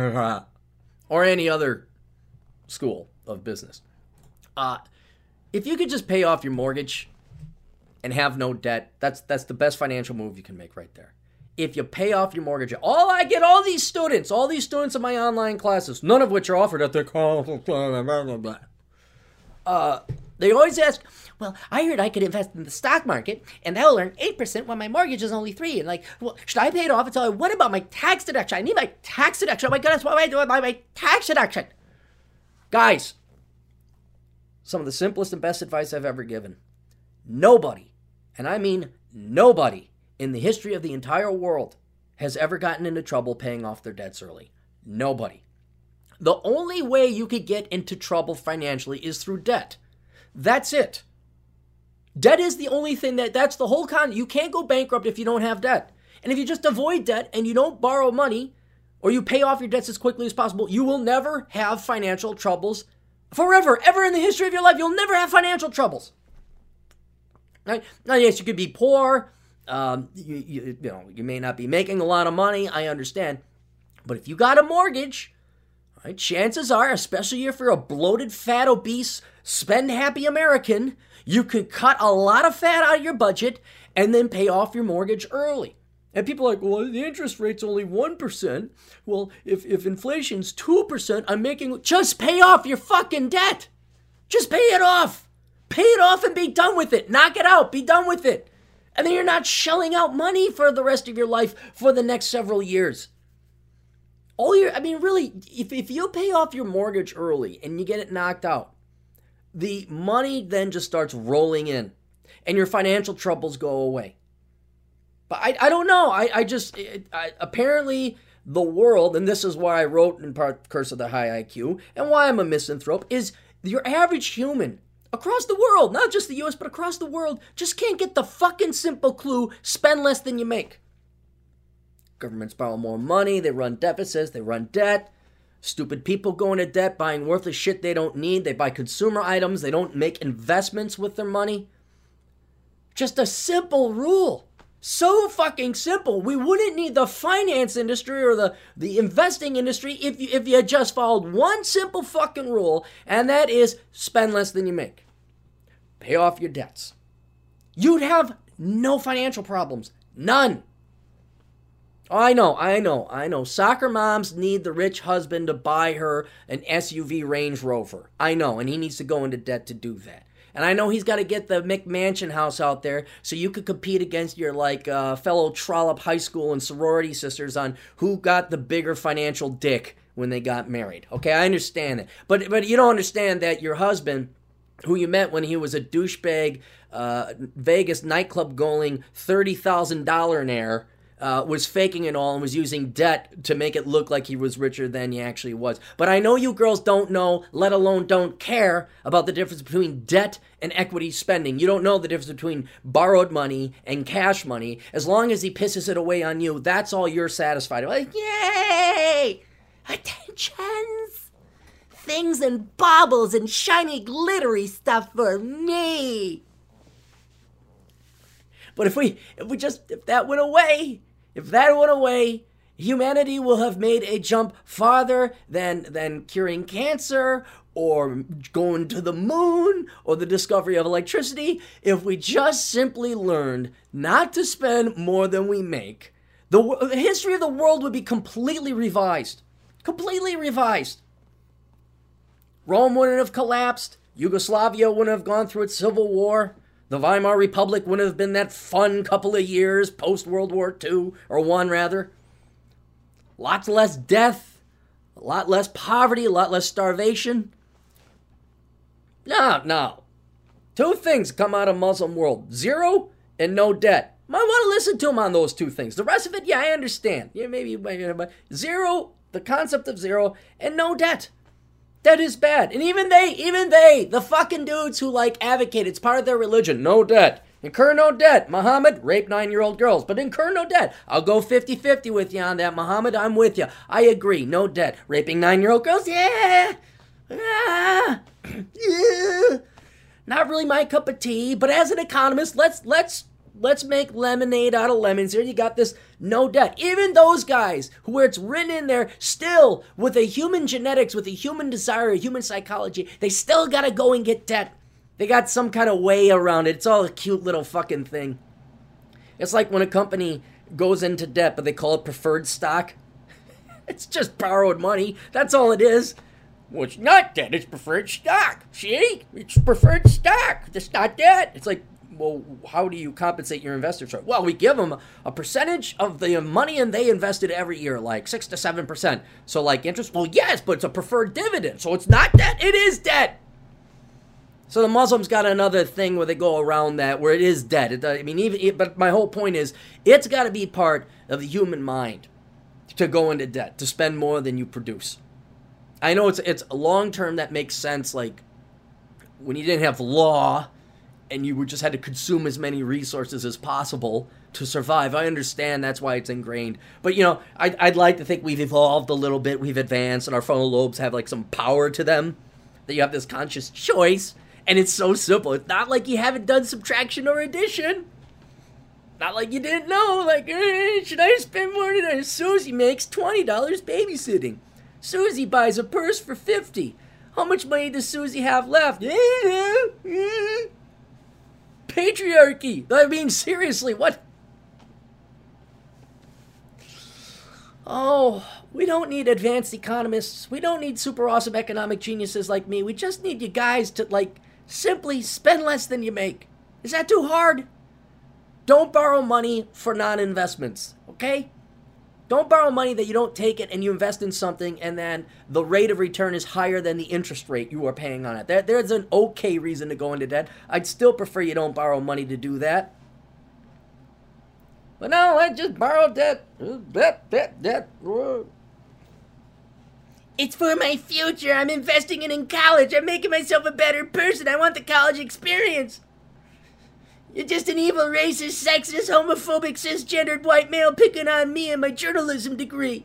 or any other school of business. Uh, if you could just pay off your mortgage and have no debt, that's that's the best financial move you can make right there. If you pay off your mortgage, all I get all these students, all these students in my online classes, none of which are offered at the Carlson School. Uh, they always ask, well, I heard I could invest in the stock market, and that'll earn eight percent when my mortgage is only three. And like, well, should I pay it off? It's all, what about my tax deduction? I need my tax deduction. Oh my goodness, what am I doing by my tax deduction? Guys, some of the simplest and best advice I've ever given. Nobody, and I mean nobody, in the history of the entire world has ever gotten into trouble paying off their debts early. Nobody. The only way you could get into trouble financially is through debt. That's it. Debt is the only thing that, that's the whole con. You can't go bankrupt if you don't have debt. And if you just avoid debt and you don't borrow money or you pay off your debts as quickly as possible, you will never have financial troubles forever. Ever in the history of your life, you'll never have financial troubles. Right? Now, yes, you could be poor. Um, you, you, you know, you may not be making a lot of money. I understand. But if you got a mortgage, right, chances are, especially if you're a bloated, fat, obese, spend-happy American, you can cut a lot of fat out of your budget and then pay off your mortgage early. And people are like, well, the interest rate's only one percent. Well, if, if inflation's two percent, I'm making... Just pay off your fucking debt. Just pay it off. Pay it off and be done with it. Knock it out. Be done with it. And then you're not shelling out money for the rest of your life for the next several years. All your, I mean, really, if, if you pay off your mortgage early and you get it knocked out, the money then just starts rolling in and your financial troubles go away. But I, I don't know. I, I just, it, I, apparently the world, and this is why I wrote in part Curse of the High I Q, and why I'm a misanthrope, is your average human across the world, not just the U S, but across the world, just can't get the fucking simple clue, spend less than you make. Governments borrow more money, they run deficits, they run debt. Stupid people go into debt, buying worthless shit they don't need. They buy consumer items, they don't make investments with their money. Just a simple rule. So fucking simple. We wouldn't need the finance industry or the, the investing industry if you, if you had just followed one simple fucking rule, and that is spend less than you make. Pay off your debts. You'd have no financial problems. None. Oh, I know, I know, I know. Soccer moms need the rich husband to buy her an S U V Range Rover. I know, and he needs to go into debt to do that. And I know he's got to get the McMansion house out there so you could compete against your, like, uh, fellow Trollop High School and sorority sisters on who got the bigger financial dick when they got married. Okay, I understand that. But, but you don't understand that your husband, who you met when he was a douchebag, uh, Vegas nightclub going thirty thousand dollars-naire, Uh, was faking it all and was using debt to make it look like he was richer than he actually was. But I know you girls don't know, let alone don't care, about the difference between debt and equity spending. You don't know the difference between borrowed money and cash money. As long as he pisses it away on you, that's all you're satisfied with. Like, yay! Attentions! Things and baubles and shiny glittery stuff for me! But if we, if we just, if that went away, if that went away, humanity will have made a jump farther than, than curing cancer or going to the moon or the discovery of electricity, if we just simply learned not to spend more than we make, the, the history of the world would be completely revised. Completely revised. Rome wouldn't have collapsed. Yugoslavia wouldn't have gone through its civil war. The Weimar Republic wouldn't have been that fun couple of years post-World War Two, or one rather. Lots less death, a lot less poverty, a lot less starvation. No, no. Two things come out of Muslim world. Zero and no debt. Might want to listen to him on those two things. The rest of it, yeah, I understand. Yeah, maybe, maybe but zero, the concept of zero, and no debt. Debt is bad. And even they, even they, the fucking dudes who like advocate, it's part of their religion, no debt. Incur no debt. Muhammad, rape nine-year-old girls, but incur no debt. I'll go fifty-fifty with you on that, Muhammad. I'm with you. I agree. No debt. Raping nine-year-old girls? Yeah. Ah. Yeah. Not really my cup of tea, but as an economist, let's let's let's make lemonade out of lemons here. You got this no debt. Even those guys who where it's written in there still with a human genetics, with a human desire, a human psychology, they still got to go and get debt. They got some kind of way around it. It's all a cute little fucking thing. It's like when a company goes into debt, but they call it preferred stock. It's just borrowed money. That's all it is. Well, it's not debt. It's preferred stock. See? It's preferred stock. It's not debt. It's like, well, how do you compensate your investors? Well, we give them a percentage of the money and they invested every year, like six to seven percent. So like interest, well, yes, but it's a preferred dividend. So it's not debt. It is debt. So the Muslims got another thing where they go around that, where it is debt. It, I mean, even, but my whole point is, it's got to be part of the human mind to go into debt, to spend more than you produce. I know it's it's long term that makes sense, like when you didn't have law and you just had to consume as many resources as possible to survive. I understand that's why it's ingrained. But, you know, I'd, I'd like to think we've evolved a little bit, we've advanced, and our frontal lobes have like some power to them, that you have this conscious choice. And it's so simple. It's not like you haven't done subtraction or addition. Not like you didn't know, like, eh, should I spend more than Susie makes twenty dollars babysitting? Susie buys a purse for fifty dollars. How much money does Susie have left? Patriarchy. I mean, seriously, what? Oh, we don't need advanced economists. We don't need super awesome economic geniuses like me. We just need you guys to, like, simply spend less than you make. Is that too hard? Don't borrow money for non-investments, okay? Don't borrow money that you don't take it and you invest in something and then the rate of return is higher than the interest rate you are paying on it. There, there's an okay reason to go into debt. I'd still prefer you don't borrow money to do that. But no, I just borrow debt. Debt, debt, debt. It's for my future. I'm investing it in college. I'm making myself a better person. I want the college experience. You're just an evil, racist, sexist, homophobic, cisgendered white male picking on me and my journalism degree.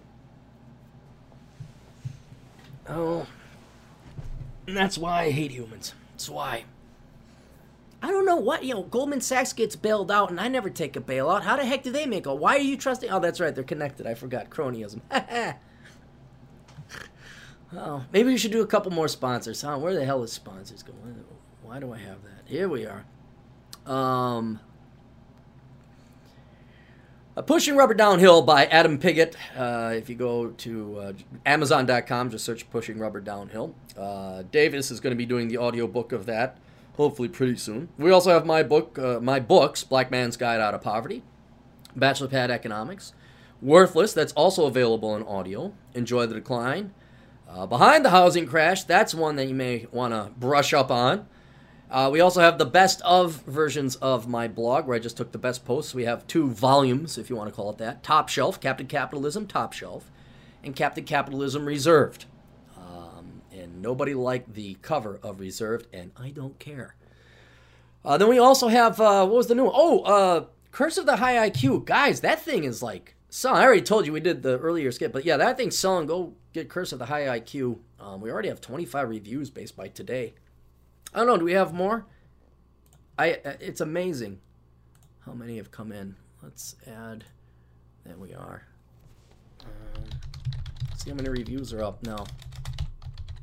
Oh. And that's why I hate humans. That's why. I don't know what, you know, Goldman Sachs gets bailed out and I never take a bailout. How the heck do they make it? Why are you trusting? Oh, that's right. They're connected. I forgot. Cronyism. Oh, maybe we should do a couple more sponsors, huh? Where the hell is sponsors going? Why do I have that? Here we are. Um, uh, Pushing Rubber Downhill by Adam Piggott. Uh, if you go to uh, Amazon dot com, just search Pushing Rubber Downhill. Uh, Davis is going to be doing the audiobook of that, hopefully pretty soon. We also have my book, uh, my books, Black Man's Guide Out of Poverty, Bachelor Pad Economics, Worthless, that's also available in audio, Enjoy the Decline, uh, Behind the Housing Crash, that's one that you may want to brush up on. Uh, we also have the best of versions of my blog, where I just took the best posts. We have two volumes, if you want to call it that. Top Shelf, Captain Capitalism, Top Shelf, and Captain Capitalism Reserved. Um, and nobody liked the cover of Reserved, and I don't care. Uh, then we also have, uh, what was the new one? Oh, uh, Curse of the High I Q. Guys, that thing is like, selling. I already told you we did the earlier skip, but yeah, that thing's selling. Go get Curse of the High I Q. Um, we already have twenty-five reviews based by today. I don't know, do we have more? I It's amazing how many have come in. Let's add, there we are. Um, see how many reviews are up now.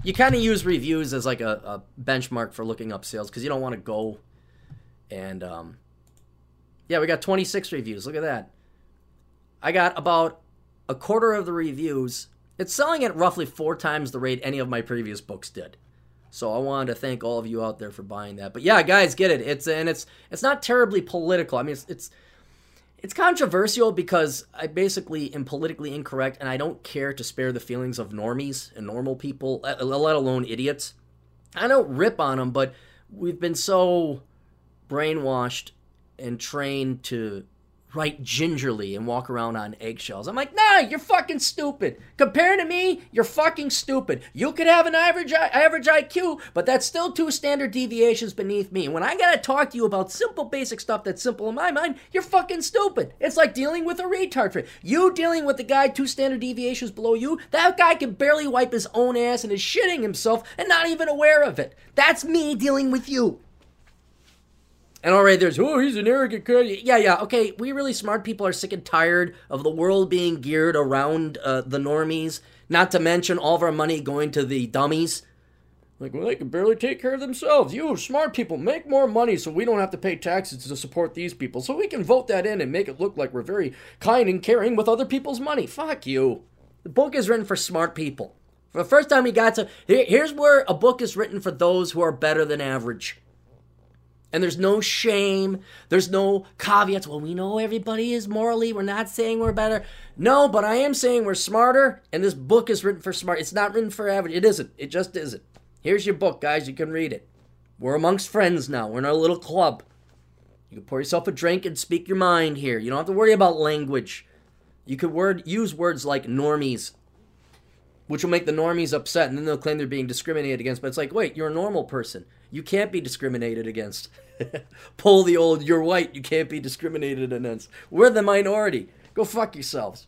you kind of use reviews as like a, a benchmark for looking up sales because you don't want to go and, um, yeah, we got twenty-six reviews. Look at that. I got about a quarter of the reviews. It's selling at roughly four times the rate any of my previous books did. So I wanted to thank all of you out there for buying that. But yeah, guys, get it. It's and it's it's not terribly political. I mean, it's it's it's controversial because I basically am politically incorrect, and I don't care to spare the feelings of normies and normal people, let alone idiots. I don't rip on them, but we've been so brainwashed and trained to write gingerly and walk around on eggshells. I'm like, nah, you're fucking stupid. Compared to me, you're fucking stupid. You could have an average average I Q, but that's still two standard deviations beneath me. And when I gotta talk to you about simple basic stuff that's simple in my mind, you're fucking stupid. It's like dealing with a retard. You dealing with the guy two standard deviations below you, that guy can barely wipe his own ass and is shitting himself and not even aware of it. That's me dealing with you. And already there's, oh, he's an arrogant guy. Yeah, yeah, okay, we really smart people are sick and tired of the world being geared around uh, the normies, not to mention all of our money going to the dummies. Like, well, they can barely take care of themselves. You smart people, make more money so we don't have to pay taxes to support these people, so we can vote that in and make it look like we're very kind and caring with other people's money. Fuck you. The book is written for smart people. For the first time we got to, here, here's where a book is written for those who are better than average. And there's no shame. There's no caveats. Well, we know everybody is morally. We're not saying we're better. No, but I am saying we're smarter. And this book is written for smart. It's not written for average. It isn't. It just isn't. Here's your book, guys. You can read it. We're amongst friends now. We're in our little club. You can pour yourself a drink and speak your mind here. You don't have to worry about language. You could word use words like normies, which will make the normies upset. And then they'll claim they're being discriminated against. But it's like, wait, you're a normal person. You can't be discriminated against. Pull the old, you're white, you can't be discriminated against. We're the minority. Go fuck yourselves.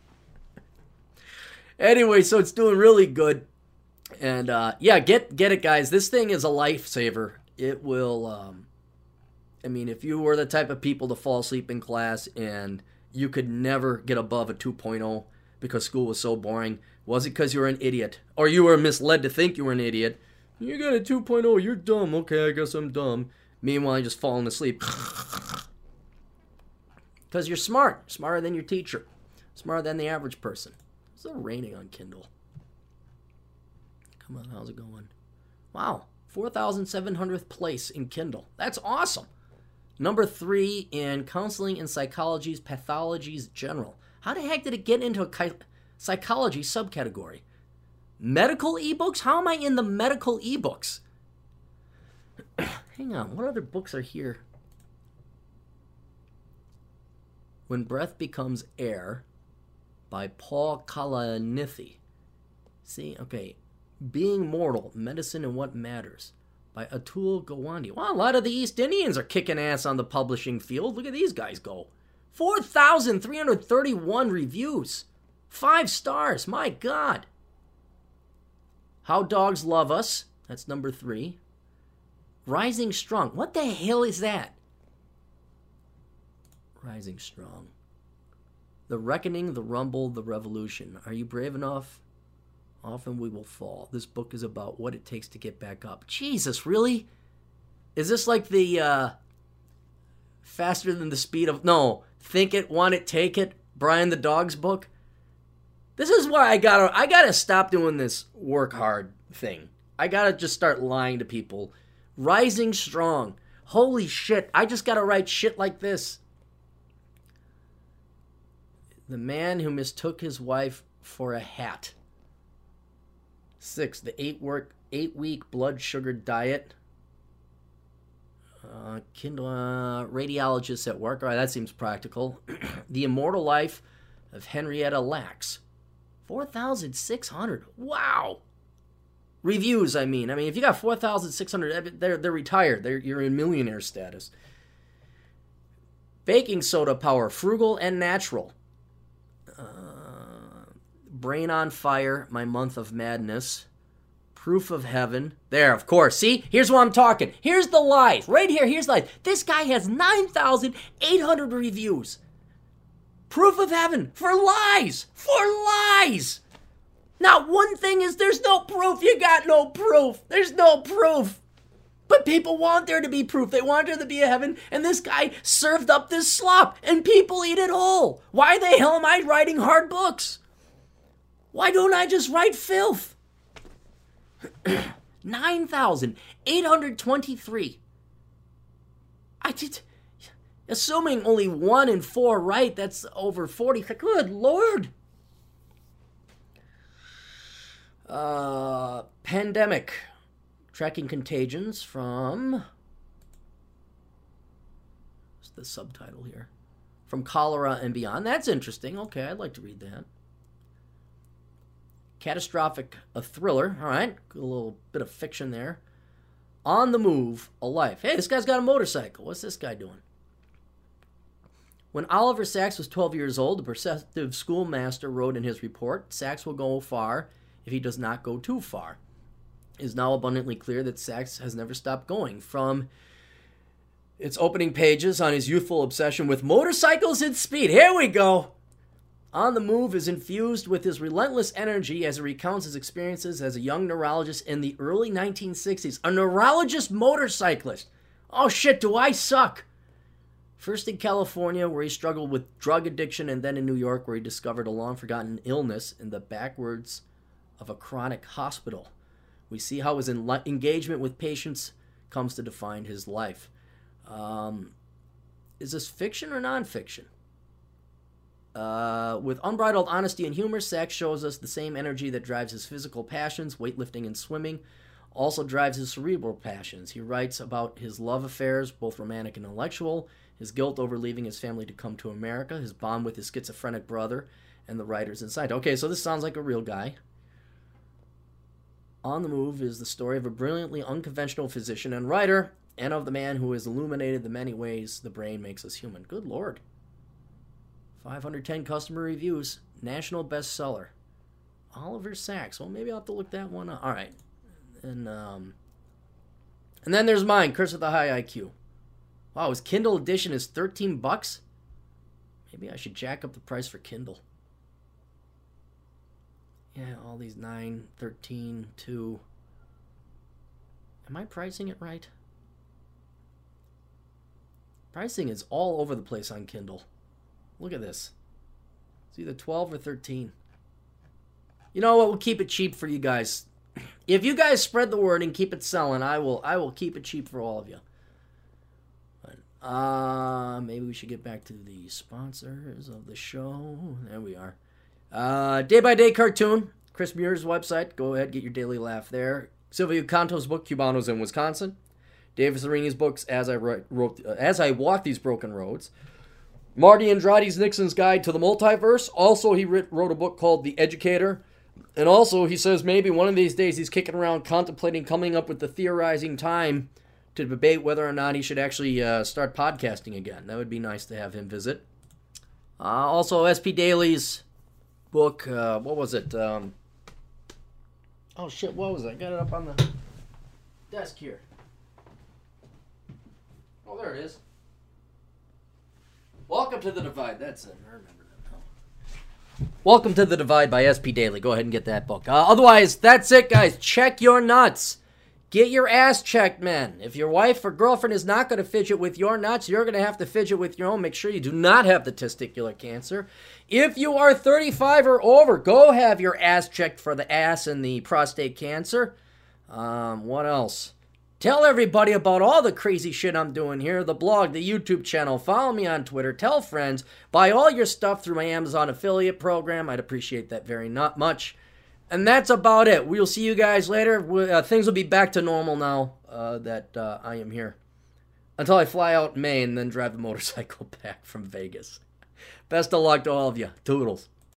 Anyway, so it's doing really good. And uh, yeah, get get it, guys. This thing is a lifesaver. It will, um, I mean, if you were the type of people to fall asleep in class and you could never get above a two point oh because school was so boring, was it because you were an idiot? Or you were misled to think you were an idiot? You got a two point oh, you're dumb. Okay, I guess I'm dumb. Meanwhile, you're just falling asleep. Because you're smart. Smarter than your teacher. Smarter than the average person. It's still raining on Kindle. Come on, how's it going? Wow, four thousand seven hundredth place in Kindle. That's awesome. Number three in Counseling and Psychology's Pathologies General. How the heck did it get into a psychology subcategory? Medical ebooks? How am I in the medical ebooks? Hang on, what other books are here? When Breath Becomes Air by Paul Kalanithi. See, okay. Being Mortal, Medicine and What Matters by Atul Gawande. Wow, a lot of the East Indians are kicking ass on the publishing field. Look at these guys go. four thousand three hundred thirty-one reviews. Five stars, my God. How Dogs Love Us, that's number three. Rising Strong. What the hell is that? Rising Strong. The Reckoning, the Rumble, the Revolution. Are you brave enough? Often we will fall. This book is about what it takes to get back up. Jesus, really? Is this like the uh, Faster Than the Speed of... No, Think It, Want It, Take It, Brian the Dog's book? This is why I gotta, I gotta stop doing this work hard thing. I gotta just start lying to people. Rising Strong. Holy shit, I just gotta write shit like this. The Man Who Mistook His Wife for a Hat. Six, the eight work, eight week blood sugar diet. Uh, Kindle uh, radiologist at work. All right, that seems practical. The Immortal Life of Henrietta Lacks. four thousand six hundred. Wow. Reviews, I mean. I mean, if you got four thousand six hundred, they're, they're retired. They're, you're in millionaire status. Baking Soda Power, Frugal and Natural. Uh, Brain on Fire, My Month of Madness. Proof of Heaven. There, of course. See? Here's what I'm talking. Here's the lies. Right here, here's the lies. This guy has nine thousand eight hundred reviews. Proof of Heaven for lies. For lies. Not one thing is there's no proof. You got no proof. There's no proof. But people want there to be proof. They want there to be a heaven. And this guy served up this slop. And people eat it whole. Why the hell am I writing hard books? Why don't I just write filth? nine thousand eight hundred twenty-three. I did... Assuming only one in four right, that's over forty. Good Lord. Uh, pandemic. Tracking contagions from... What's the subtitle here? From cholera and beyond. That's interesting. Okay, I'd like to read that. Catastrophic, a thriller. All right, a little bit of fiction there. On the move, a life. Hey, this guy's got a motorcycle. What's this guy doing? When Oliver Sacks was twelve years old, the perceptive schoolmaster wrote in his report, Sacks will go far if he does not go too far. It is now abundantly clear that Sacks has never stopped going. From its opening pages on his youthful obsession with motorcycles and speed. Here we go. On the Move is infused with his relentless energy as he recounts his experiences as a young neurologist in the early nineteen sixties. A neurologist motorcyclist. Oh shit, do I suck? First in California, where he struggled with drug addiction, and then in New York, where he discovered a long-forgotten illness in the backwards of a chronic hospital. We see how his en- engagement with patients comes to define his life. Um, is this fiction or nonfiction? Uh, with unbridled honesty and humor, Sacks shows us the same energy that drives his physical passions, weightlifting and swimming, also drives his cerebral passions. He writes about his love affairs, both romantic and intellectual, his guilt over leaving his family to come to America, his bond with his schizophrenic brother, and the writers inside. Okay, so this sounds like a real guy. On the Move is the story of a brilliantly unconventional physician and writer, and of the man who has illuminated the many ways the brain makes us human. Good Lord. five hundred ten customer reviews. National bestseller. Oliver Sacks. Well, maybe I'll have to look that one up. All right. And, um, and then there's mine, Curse with the High I Q. Wow, his Kindle edition is thirteen bucks? Maybe I should jack up the price for Kindle. Yeah, all these nine, thirteen, two. Am I pricing it right? Pricing is all over the place on Kindle. Look at this. It's either twelve or thirteen. You know what? We'll keep it cheap for you guys. If you guys spread the word and keep it selling, I will I will keep it cheap for all of you. But, uh, maybe we should get back to the sponsors of the show. There we are. Uh, Day by Day Cartoon. Chris Muir's website. Go ahead, get your daily laugh there. Silvio Canto's book, Cubanos in Wisconsin. David Sereni's books, As I wrote, wrote uh, As I Walk These Broken Roads. Marty Andrade's Nixon's Guide to the Multiverse. Also, he writ, wrote a book called The Educator. And also, he says maybe one of these days he's kicking around contemplating coming up with the theorizing time to debate whether or not he should actually uh, start podcasting again. That would be nice to have him visit. Uh, also, S P Daly's book, uh, what was it? Um, oh, shit, what was it? I got it up on the desk here. Oh, there it is. Welcome to the Divide. That's it. I remember that now. Welcome to the Divide by S P Daly. Go ahead and get that book. Uh, otherwise, that's it, guys. Check your nuts. Get your ass checked, man. If your wife or girlfriend is not going to fidget with your nuts, you're going to have to fidget with your own. Make sure you do not have the testicular cancer. If you are thirty-five or over, go have your ass checked for the ass and the prostate cancer. Um, what else? Tell everybody about all the crazy shit I'm doing here. The blog, the YouTube channel. Follow me on Twitter. Tell friends. Buy all your stuff through my Amazon affiliate program. I'd appreciate that very not much. And that's about it. We'll see you guys later. Uh, things will be back to normal now uh, that uh, I am here. Until I fly out in May and then drive the motorcycle back from Vegas. Best of luck to all of you. Toodles.